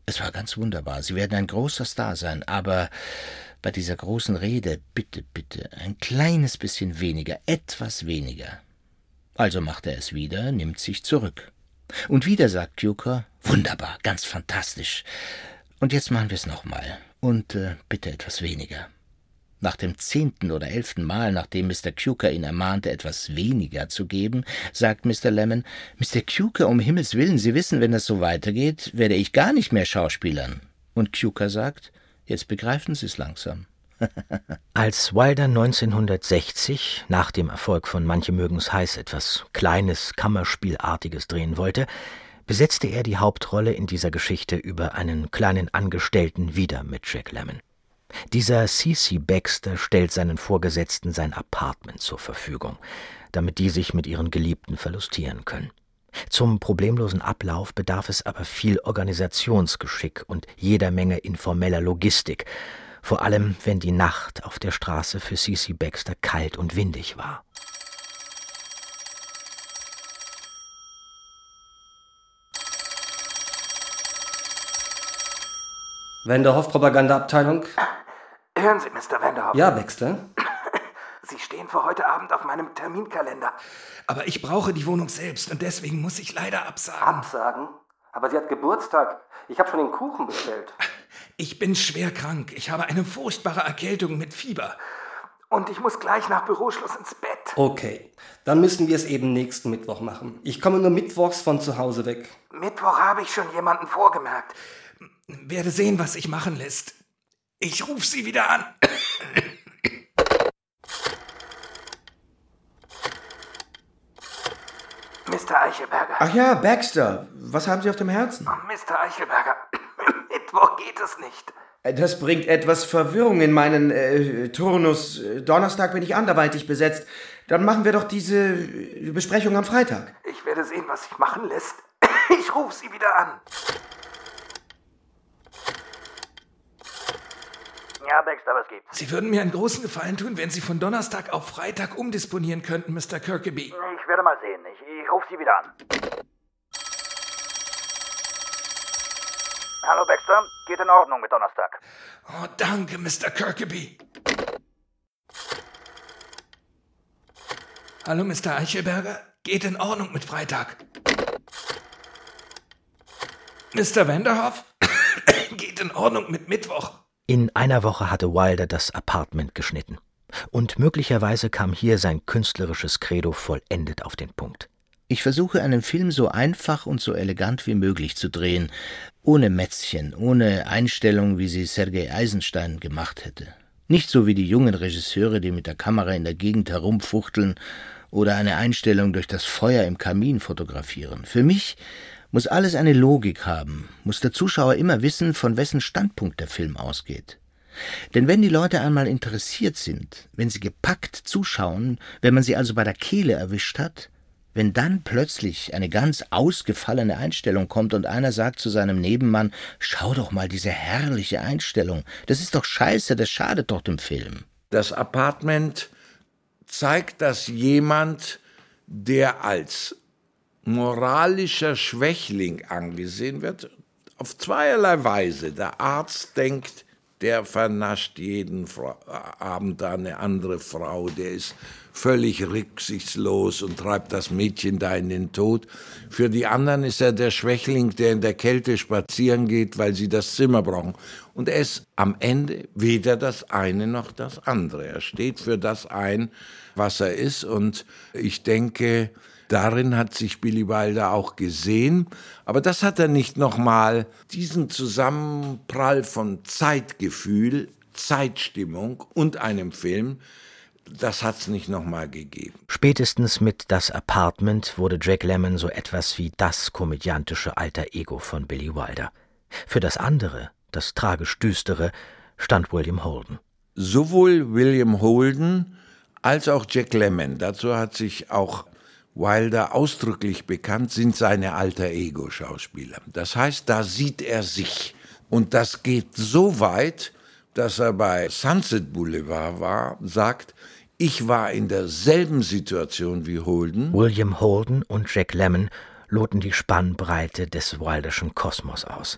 Es war ganz wunderbar. Sie werden ein großer Star sein, aber bei dieser großen Rede, bitte, bitte, ein kleines bisschen weniger, etwas weniger. Also macht er es wieder, nimmt sich zurück. Und wieder sagt Cukor, wunderbar, ganz fantastisch. Und jetzt machen wir es nochmal. Und äh, bitte etwas weniger. Nach dem zehnten oder elften Mal, nachdem Mister Cukor ihn ermahnte, etwas weniger zu geben, sagt Mister Lemon, Mister Cukor, um Himmels Willen, Sie wissen, wenn das so weitergeht, werde ich gar nicht mehr schauspielern. Und Cukor sagt, jetzt begreifen Sie es langsam. Als Wilder neunzehnhundertsechzig, nach dem Erfolg von Manche mögen's heiß, etwas Kleines, Kammerspielartiges drehen wollte, besetzte er die Hauptrolle in dieser Geschichte über einen kleinen Angestellten wieder mit Jack Lemmon. Dieser C C Baxter stellt seinen Vorgesetzten sein Apartment zur Verfügung, damit die sich mit ihren Geliebten verlustieren können. Zum problemlosen Ablauf bedarf es aber viel Organisationsgeschick und jeder Menge informeller Logistik, vor allem wenn die Nacht auf der Straße für C C Baxter kalt und windig war. Vanderhoff-Propagandaabteilung. Hören Sie, Mister Vanderhoff. Ja, Baxter? Sie stehen für heute Abend auf meinem Terminkalender. Aber ich brauche die Wohnung selbst und deswegen muss ich leider absagen. Absagen? Aber sie hat Geburtstag. Ich habe schon den Kuchen bestellt. Ich bin schwer krank. Ich habe eine furchtbare Erkältung mit Fieber. Und ich muss gleich nach Büroschluss ins Bett. Okay, dann müssen wir es eben nächsten Mittwoch machen. Ich komme nur mittwochs von zu Hause weg. Mittwoch habe ich schon jemanden vorgemerkt. Werde sehen, was sich machen lässt. Ich rufe Sie wieder an. Mister Eichelberger. Ach ja, Baxter. Was haben Sie auf dem Herzen? Oh, Mister Eichelberger, Mittwoch geht es nicht. Das bringt etwas Verwirrung in meinen äh, Turnus. Donnerstag bin ich anderweitig besetzt. Dann machen wir doch diese Besprechung am Freitag. Ich werde sehen, was sich machen lässt. Ich rufe Sie wieder an. Ja, Baxter, was gibt's? Sie würden mir einen großen Gefallen tun, wenn Sie von Donnerstag auf Freitag umdisponieren könnten, Mister Kirkeby. Ich werde mal sehen. Ich, ich rufe Sie wieder an. Hallo, Baxter. Geht in Ordnung mit Donnerstag. Oh, danke, Mister Kirkeby. Hallo, Mister Eichelberger. Geht in Ordnung mit Freitag. Mister Vanderhoff. Geht in Ordnung mit Mittwoch. In einer Woche hatte Wilder das Apartment geschnitten. Und möglicherweise kam hier sein künstlerisches Credo vollendet auf den Punkt. Ich versuche, einen Film so einfach und so elegant wie möglich zu drehen, ohne Mätzchen, ohne Einstellung, wie sie Sergei Eisenstein gemacht hätte. Nicht so wie die jungen Regisseure, die mit der Kamera in der Gegend herumfuchteln oder eine Einstellung durch das Feuer im Kamin fotografieren. Für mich muss alles eine Logik haben, muss der Zuschauer immer wissen, von wessen Standpunkt der Film ausgeht. Denn wenn die Leute einmal interessiert sind, wenn sie gepackt zuschauen, wenn man sie also bei der Kehle erwischt hat, wenn dann plötzlich eine ganz ausgefallene Einstellung kommt und einer sagt zu seinem Nebenmann, schau doch mal diese herrliche Einstellung, das ist doch scheiße, das schadet doch dem Film. Das Apartment zeigt, dass jemand, der als moralischer Schwächling angesehen wird, auf zweierlei Weise. Der Arzt denkt, der vernascht jeden Fra- Abend da eine andere Frau, der ist völlig rücksichtslos und treibt das Mädchen da in den Tod. Für die anderen ist er der Schwächling, der in der Kälte spazieren geht, weil sie das Zimmer brauchen. Und er ist am Ende weder das eine noch das andere. Er steht für das ein, was er ist. Und ich denke, darin hat sich Billy Wilder auch gesehen. Aber das hat er nicht nochmal, diesen Zusammenprall von Zeitgefühl, Zeitstimmung und einem Film, das hat's nicht nochmal gegeben. Spätestens mit Das Apartment wurde Jack Lemmon so etwas wie das komödiantische Alter Ego von Billy Wilder. Für das andere, das tragisch Düstere, stand William Holden. Sowohl William Holden als auch Jack Lemmon, dazu hat sich auch Wilder ausdrücklich bekannt, sind seine Alter-Ego-Schauspieler. Das heißt, da sieht er sich. Und das geht so weit, dass er bei Sunset Boulevard war, sagt, ich war in derselben Situation wie Holden. William Holden und Jack Lemmon loten die Spannbreite des Wilderschen Kosmos aus.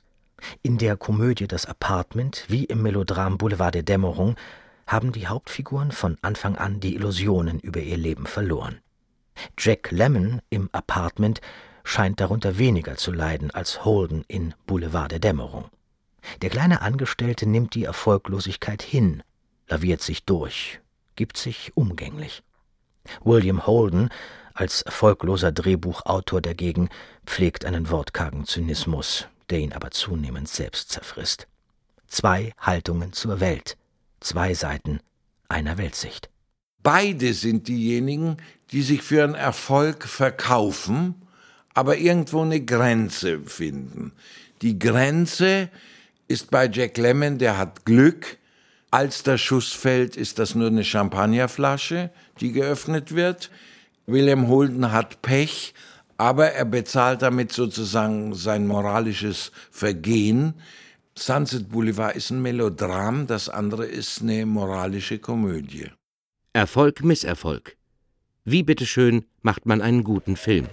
In der Komödie Das Apartment wie im Melodram Boulevard der Dämmerung haben die Hauptfiguren von Anfang an die Illusionen über ihr Leben verloren. Jack Lemmon im Apartment scheint darunter weniger zu leiden als Holden in Boulevard der Dämmerung. Der kleine Angestellte nimmt die Erfolglosigkeit hin, laviert sich durch, gibt sich umgänglich. William Holden als erfolgloser Drehbuchautor dagegen pflegt einen wortkargen Zynismus, der ihn aber zunehmend selbst zerfrisst. Zwei Haltungen zur Welt, zwei Seiten einer Weltsicht. Beide sind diejenigen, die sich für einen Erfolg verkaufen, aber irgendwo eine Grenze finden. Die Grenze ist bei Jack Lemmon, der hat Glück. Als der Schuss fällt, ist das nur eine Champagnerflasche, die geöffnet wird. William Holden hat Pech, aber er bezahlt damit sozusagen sein moralisches Vergehen. Sunset Boulevard ist ein Melodram, das andere ist eine moralische Komödie. Erfolg, Misserfolg. Wie bitteschön macht man einen guten Film?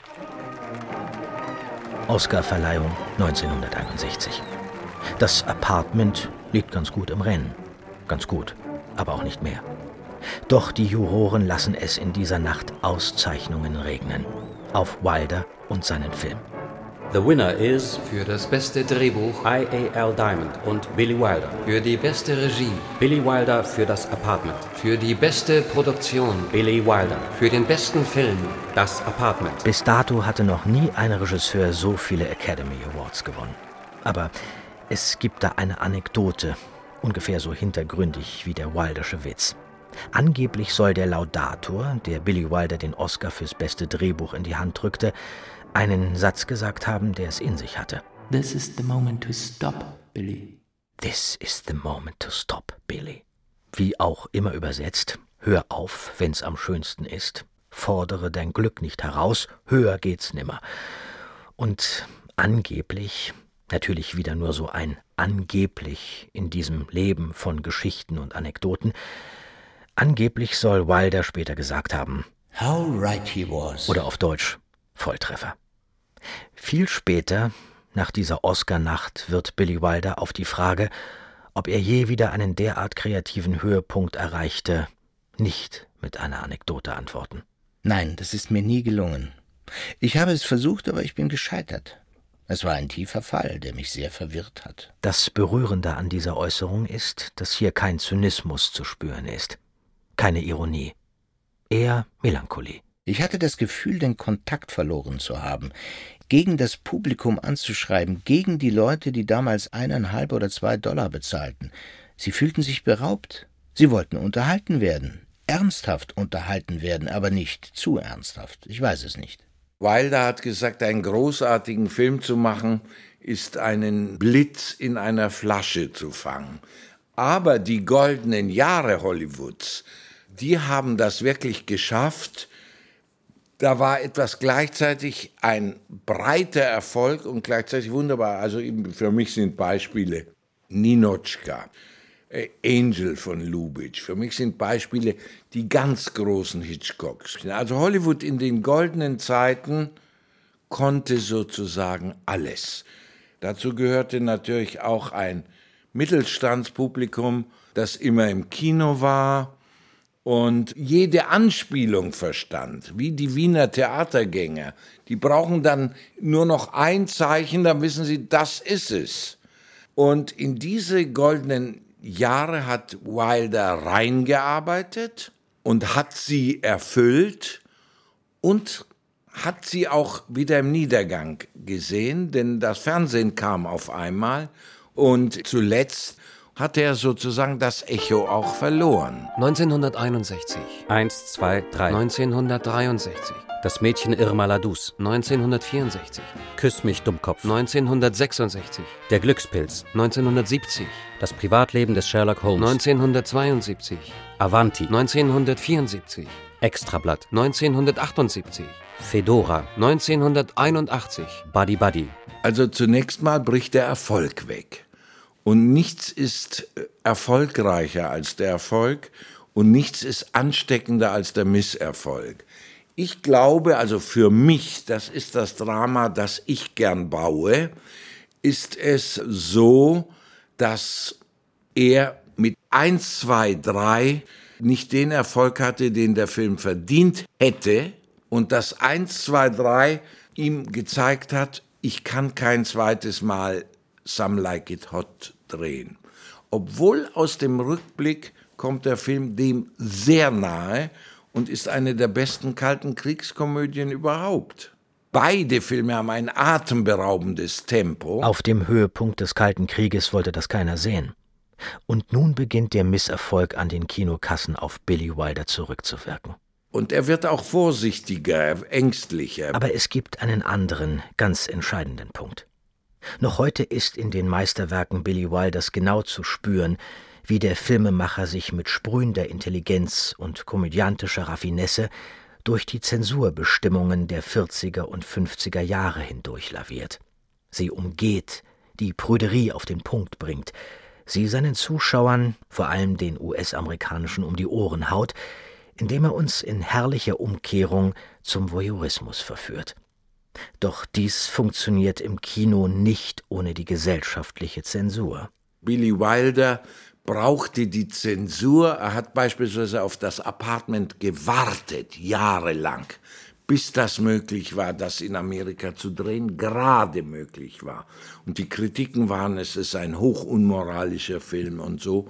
Oscarverleihung neunzehnhunderteinundsechzig. Das Apartment liegt ganz gut im Rennen. Ganz gut, aber auch nicht mehr. Doch die Juroren lassen es in dieser Nacht Auszeichnungen regnen. Auf Wilder und seinen Film. The winner is für das beste Drehbuch I A L Diamond und Billy Wilder. Für die beste Regie Billy Wilder für Das Apartment. Für die beste Produktion Billy Wilder. Für den besten Film Das Apartment. Bis dato hatte noch nie ein Regisseur so viele Academy Awards gewonnen. Aber es gibt da eine Anekdote, ungefähr so hintergründig wie der Wildersche Witz. Angeblich soll der Laudator, der Billy Wilder den Oscar fürs beste Drehbuch in die Hand drückte, einen Satz gesagt haben, der es in sich hatte. This is the moment to stop, Billy. This is the moment to stop, Billy. Wie auch immer übersetzt, hör auf, wenn's am schönsten ist. Fordere dein Glück nicht heraus, höher geht's nimmer. Und angeblich, natürlich wieder nur so ein angeblich in diesem Leben von Geschichten und Anekdoten, angeblich soll Wilder später gesagt haben, How right he was. Oder auf Deutsch, Volltreffer. Viel später, nach dieser Oscar-Nacht, wird Billy Wilder auf die Frage, ob er je wieder einen derart kreativen Höhepunkt erreichte, nicht mit einer Anekdote antworten. Nein, das ist mir nie gelungen. Ich habe es versucht, aber ich bin gescheitert. Es war ein tiefer Fall, der mich sehr verwirrt hat. Das Berührende an dieser Äußerung ist, dass hier kein Zynismus zu spüren ist, keine Ironie, eher Melancholie. Ich hatte das Gefühl, den Kontakt verloren zu haben, gegen das Publikum anzuschreiben, gegen die Leute, die damals eineinhalb oder zwei Dollar bezahlten. Sie fühlten sich beraubt. Sie wollten unterhalten werden, ernsthaft unterhalten werden, aber nicht zu ernsthaft. Ich weiß es nicht. Wilder hat gesagt, einen großartigen Film zu machen, ist einen Blitz in einer Flasche zu fangen. Aber die goldenen Jahre Hollywoods, die haben das wirklich geschafft. Da war etwas gleichzeitig ein breiter Erfolg und gleichzeitig wunderbar. Also für mich sind Beispiele Ninotchka, Angel von Lubitsch. Für mich sind Beispiele die ganz großen Hitchcocks. Also Hollywood in den goldenen Zeiten konnte sozusagen alles. Dazu gehörte natürlich auch ein Mittelstandspublikum, das immer im Kino war und jede Anspielung verstand, wie die Wiener Theatergänger. Die brauchen dann nur noch ein Zeichen, dann wissen sie, das ist es. Und in diese goldenen Jahre hat Wilder reingearbeitet und hat sie erfüllt und hat sie auch wieder im Niedergang gesehen, denn das Fernsehen kam auf einmal und zuletzt hat er sozusagen das Echo auch verloren. neunzehnhunderteinundsechzig. Eins, zwei, drei. neunzehnhundertdreiundsechzig. Das Mädchen Irma Ladus. neunzehnhundertvierundsechzig. Küss mich, Dummkopf. neunzehnhundertsechsundsechzig. Der Glückspilz. neunzehnhundertsiebzig. Das Privatleben des Sherlock Holmes. neunzehnhundertzweiundsiebzig. Avanti. neunzehnhundertvierundsiebzig. Extrablatt. neunzehnhundertachtundsiebzig. Fedora. neunzehnhunderteinundachtzig. Buddy Buddy. Also zunächst mal bricht der Erfolg weg. Und nichts ist erfolgreicher als der Erfolg und nichts ist ansteckender als der Misserfolg. Ich glaube, also für mich, das ist das Drama, das ich gern baue, ist es so, dass er mit eins, zwei, drei nicht den Erfolg hatte, den der Film verdient hätte, und dass eins, zwei, drei ihm gezeigt hat, ich kann kein zweites Mal Some Like It Hot drehen. Obwohl aus dem Rückblick kommt der Film dem sehr nahe und ist eine der besten kalten Kriegskomödien überhaupt. Beide Filme haben ein atemberaubendes Tempo. Auf dem Höhepunkt des Kalten Krieges wollte das keiner sehen. Und nun beginnt der Misserfolg an den Kinokassen auf Billy Wilder zurückzuwirken. Und er wird auch vorsichtiger, ängstlicher. Aber es gibt einen anderen, ganz entscheidenden Punkt. Noch heute ist in den Meisterwerken Billy Wilders genau zu spüren, wie der Filmemacher sich mit sprühender Intelligenz und komödiantischer Raffinesse durch die Zensurbestimmungen der vierziger und fünfziger Jahre hindurch laviert. Sie umgeht, die Prüderie auf den Punkt bringt, sie seinen Zuschauern, vor allem den U S-amerikanischen, um die Ohren haut, indem er uns in herrlicher Umkehrung zum Voyeurismus verführt. Doch dies funktioniert im Kino nicht ohne die gesellschaftliche Zensur. Billy Wilder brauchte die Zensur. Er hat beispielsweise auf das Apartment gewartet, jahrelang, bis das möglich war, das in Amerika zu drehen, gerade möglich war. Und die Kritiken waren, es ist ein hochunmoralischer Film und so.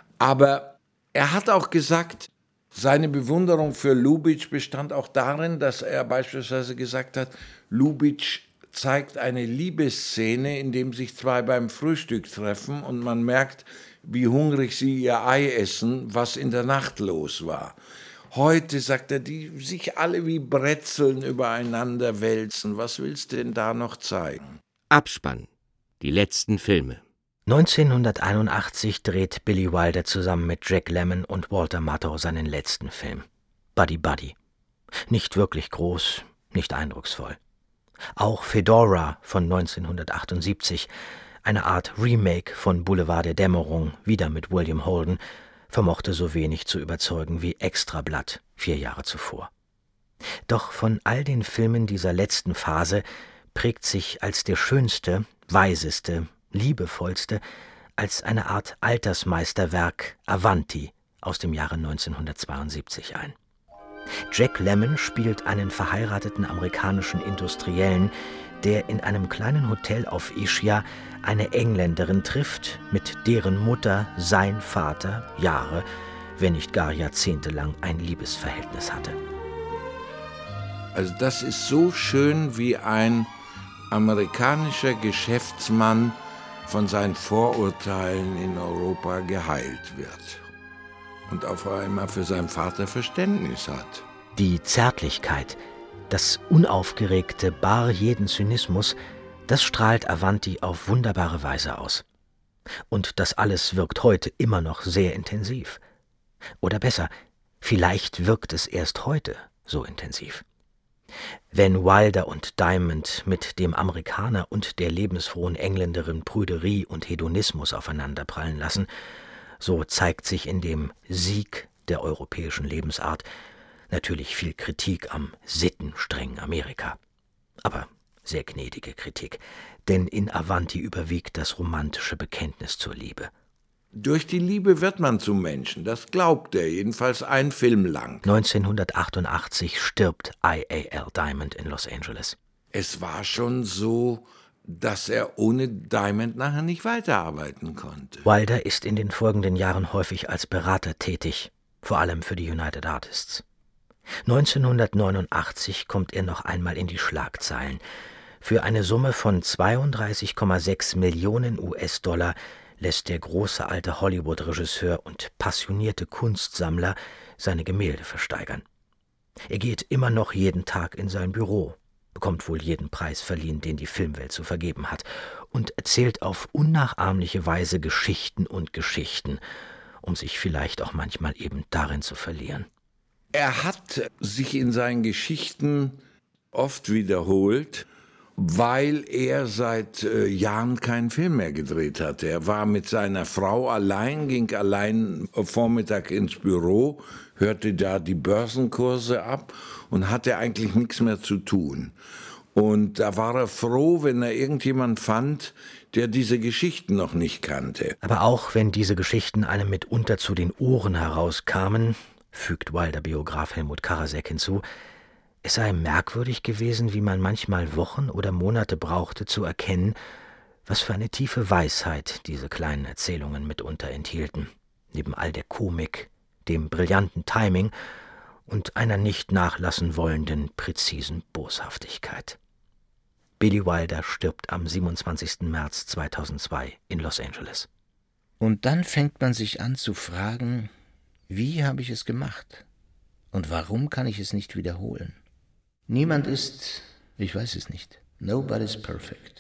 Aber er hat auch gesagt, seine Bewunderung für Lubitsch bestand auch darin, dass er beispielsweise gesagt hat, Lubitsch zeigt eine Liebesszene, in dem sich zwei beim Frühstück treffen und man merkt, wie hungrig sie ihr Ei essen, was in der Nacht los war. Heute, sagt er, die sich alle wie Brezeln übereinander wälzen. Was willst du denn da noch zeigen? Abspann. Die letzten Filme. neunzehnhunderteinundachtzig dreht Billy Wilder zusammen mit Jack Lemmon und Walter Matthau seinen letzten Film. Buddy Buddy. Nicht wirklich groß, nicht eindrucksvoll. Auch Fedora von neunzehnhundertachtundsiebzig, eine Art Remake von Boulevard der Dämmerung, wieder mit William Holden, vermochte so wenig zu überzeugen wie Extrablatt vier Jahre zuvor. Doch von all den Filmen dieser letzten Phase prägt sich als der schönste, weiseste, liebevollste, als eine Art Altersmeisterwerk Avanti aus dem Jahre neunzehnhundertzweiundsiebzig ein. Jack Lemmon spielt einen verheirateten amerikanischen Industriellen, der in einem kleinen Hotel auf Ischia eine Engländerin trifft, mit deren Mutter sein Vater Jahre, wenn nicht gar jahrzehntelang ein Liebesverhältnis hatte. Also das ist so schön, wie ein amerikanischer Geschäftsmann von seinen Vorurteilen in Europa geheilt wird und auf einmal für seinen Vater Verständnis hat. Die Zärtlichkeit, das unaufgeregte, bar jeden Zynismus, das strahlt Avanti auf wunderbare Weise aus. Und das alles wirkt heute immer noch sehr intensiv. Oder besser, vielleicht wirkt es erst heute so intensiv. Wenn Wilder und Diamond mit dem Amerikaner und der lebensfrohen Engländerin Prüderie und Hedonismus aufeinanderprallen lassen, so zeigt sich in dem Sieg der europäischen Lebensart natürlich viel Kritik am sittenstrengen Amerika. Aber sehr gnädige Kritik, denn in Avanti überwiegt das romantische Bekenntnis zur Liebe. Durch die Liebe wird man zum Menschen, das glaubt er, jedenfalls ein Film lang. neunzehnhundertachtundachtzig stirbt I A L Diamond in Los Angeles. Es war schon so, dass er ohne Diamond nachher nicht weiterarbeiten konnte. Wilder ist in den folgenden Jahren häufig als Berater tätig, vor allem für die United Artists. neunzehnhundertneunundachtzig kommt er noch einmal in die Schlagzeilen. Für eine Summe von zweiunddreißig Komma sechs Millionen U S-Dollar lässt der große alte Hollywood-Regisseur und passionierte Kunstsammler seine Gemälde versteigern. Er geht immer noch jeden Tag in sein Büro, bekommt wohl jeden Preis verliehen, den die Filmwelt zu vergeben hat, und erzählt auf unnachahmliche Weise Geschichten und Geschichten, um sich vielleicht auch manchmal eben darin zu verlieren. Er hat sich in seinen Geschichten oft wiederholt, weil er seit äh, Jahren keinen Film mehr gedreht hatte. Er war mit seiner Frau allein, ging allein Vormittag ins Büro, hörte da die Börsenkurse ab und hatte eigentlich nichts mehr zu tun. Und da war er froh, wenn er irgendjemand fand, der diese Geschichten noch nicht kannte. Aber auch wenn diese Geschichten einem mitunter zu den Ohren herauskamen, fügt Wilder-Biograf Helmut Karasek hinzu, es sei merkwürdig gewesen, wie man manchmal Wochen oder Monate brauchte, zu erkennen, was für eine tiefe Weisheit diese kleinen Erzählungen mitunter enthielten, neben all der Komik, dem brillanten Timing und einer nicht nachlassen wollenden, präzisen Boshaftigkeit. Billy Wilder stirbt am siebenundzwanzigsten März zweitausendzwei in Los Angeles. Und dann fängt man sich an zu fragen, wie habe ich es gemacht? Und warum kann ich es nicht wiederholen? Niemand ist, ich weiß es nicht, nobody's perfect.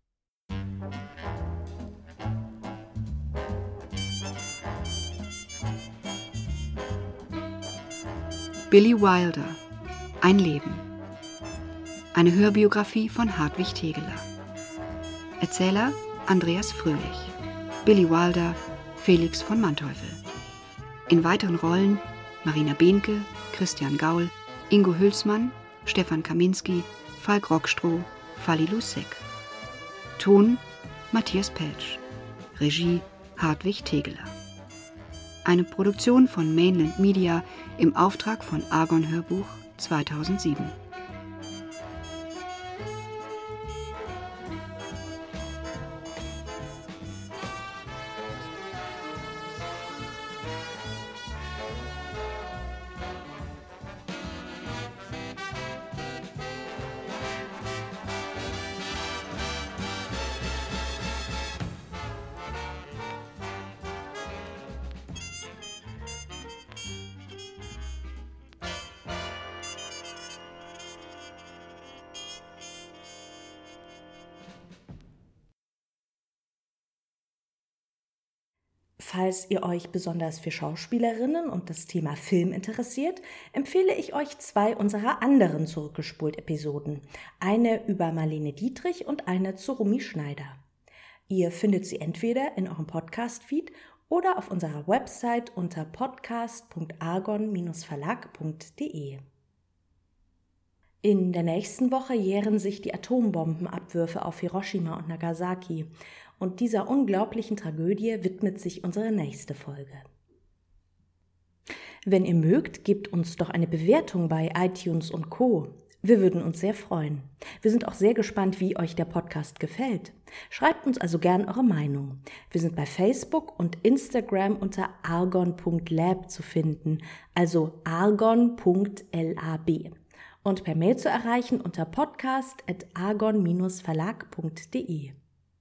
Billy Wilder, ein Leben. Eine Hörbiografie von Hartwig Tegeler. Erzähler Andreas Fröhlich. Billy Wilder, Felix von Manteuffel. In weiteren Rollen Marina Behnke, Christian Gaul, Ingo Hülsmann, Stefan Kaminski, Falk Rockstroh, Falli Lusek. Ton Matthias Peltsch. Regie Hartwig Tegeler. Eine Produktion von Mainland Media im Auftrag von Argon Hörbuch zweitausendsieben. Falls ihr euch besonders für Schauspielerinnen und das Thema Film interessiert, empfehle ich euch zwei unserer anderen Zurückgespult-Episoden. Eine über Marlene Dietrich und eine zu Romy Schneider. Ihr findet sie entweder in eurem Podcast-Feed oder auf unserer Website unter podcast punkt argon Bindestrich verlag punkt de. In der nächsten Woche jähren sich die Atombombenabwürfe auf Hiroshima und Nagasaki. Und dieser unglaublichen Tragödie widmet sich unsere nächste Folge. Wenn ihr mögt, gebt uns doch eine Bewertung bei iTunes und Co. Wir würden uns sehr freuen. Wir sind auch sehr gespannt, wie euch der Podcast gefällt. Schreibt uns also gern eure Meinung. Wir sind bei Facebook und Instagram unter argon punkt lab zu finden, also argon punkt lab. Und per Mail zu erreichen unter podcast at argon Bindestrich verlag punkt de.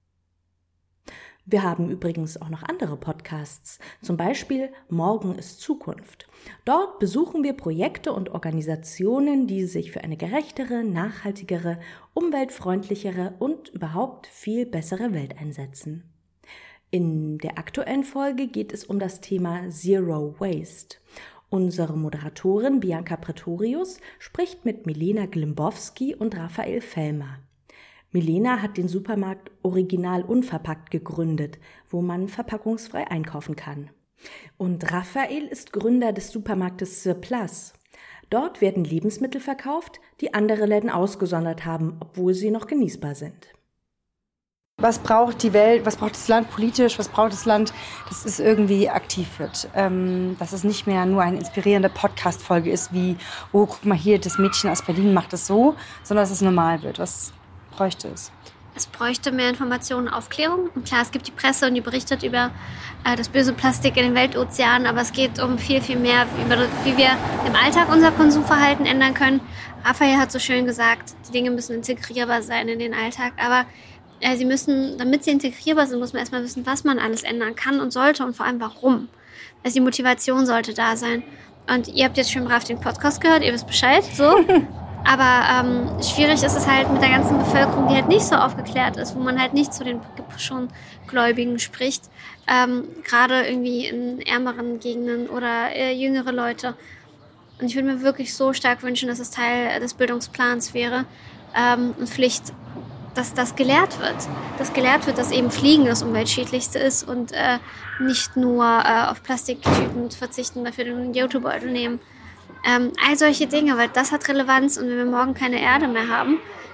Wir haben übrigens auch noch andere Podcasts, zum Beispiel Morgen ist Zukunft. Dort besuchen wir Projekte und Organisationen, die sich für eine gerechtere, nachhaltigere, umweltfreundlichere und überhaupt viel bessere Welt einsetzen. In der aktuellen Folge geht es um das Thema Zero Waste. Unsere Moderatorin Bianca Pretorius spricht mit Milena Glimbowski und Raphael Fellmer. Milena hat den Supermarkt Original Unverpackt gegründet, wo man verpackungsfrei einkaufen kann. Und Raphael ist Gründer des Supermarktes Surplus. Dort werden Lebensmittel verkauft, die andere Läden ausgesondert haben, obwohl sie noch genießbar sind. Was braucht die Welt, was braucht das Land politisch, was braucht das Land, dass es irgendwie aktiv wird. Ähm, dass es nicht mehr nur eine inspirierende Podcast-Folge ist, wie, oh, guck mal hier, das Mädchen aus Berlin macht es so, sondern dass es normal wird. Was bräuchte es? Es bräuchte mehr Informationen und Aufklärung. Und klar, es gibt die Presse und die berichtet über äh, das böse Plastik in den Weltozeanen, aber es geht um viel, viel mehr, über, wie wir im Alltag unser Konsumverhalten ändern können. Raphael hat so schön gesagt, die Dinge müssen integrierbar sein in den Alltag, aber äh, sie müssen, damit sie integrierbar sind, muss man erstmal wissen, was man alles ändern kann und sollte und vor allem warum. Also die Motivation sollte da sein. Und ihr habt jetzt schön brav den Podcast gehört, ihr wisst Bescheid, so. Aber ähm, schwierig ist es halt mit der ganzen Bevölkerung, die halt nicht so aufgeklärt ist, wo man halt nicht zu den schon Gläubigen spricht. Ähm, gerade irgendwie in ärmeren Gegenden oder äh, jüngere Leute. Und ich würde mir wirklich so stark wünschen, dass es Teil des Bildungsplans wäre ähm, und Pflicht, dass das gelehrt wird. Dass gelehrt wird, dass eben Fliegen das Umweltschädlichste ist und äh, nicht nur äh, auf Plastiktüten verzichten, dafür den Jutebeutel nehmen. Ähm, all solche Dinge, weil das hat Relevanz und wenn wir morgen keine Erde mehr haben,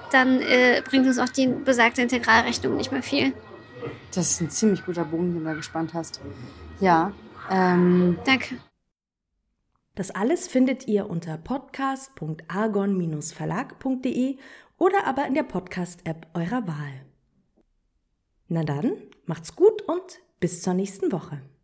dann äh, bringt uns auch die besagte Integralrechnung nicht mehr viel. Das ist ein ziemlich guter Bogen, den du da gespannt hast. Ja, ähm... Danke. Das alles findet ihr unter podcast punkt argon Bindestrich verlag punkt de oder aber in der Podcast-App eurer Wahl. Na dann, macht's gut und bis zur nächsten Woche.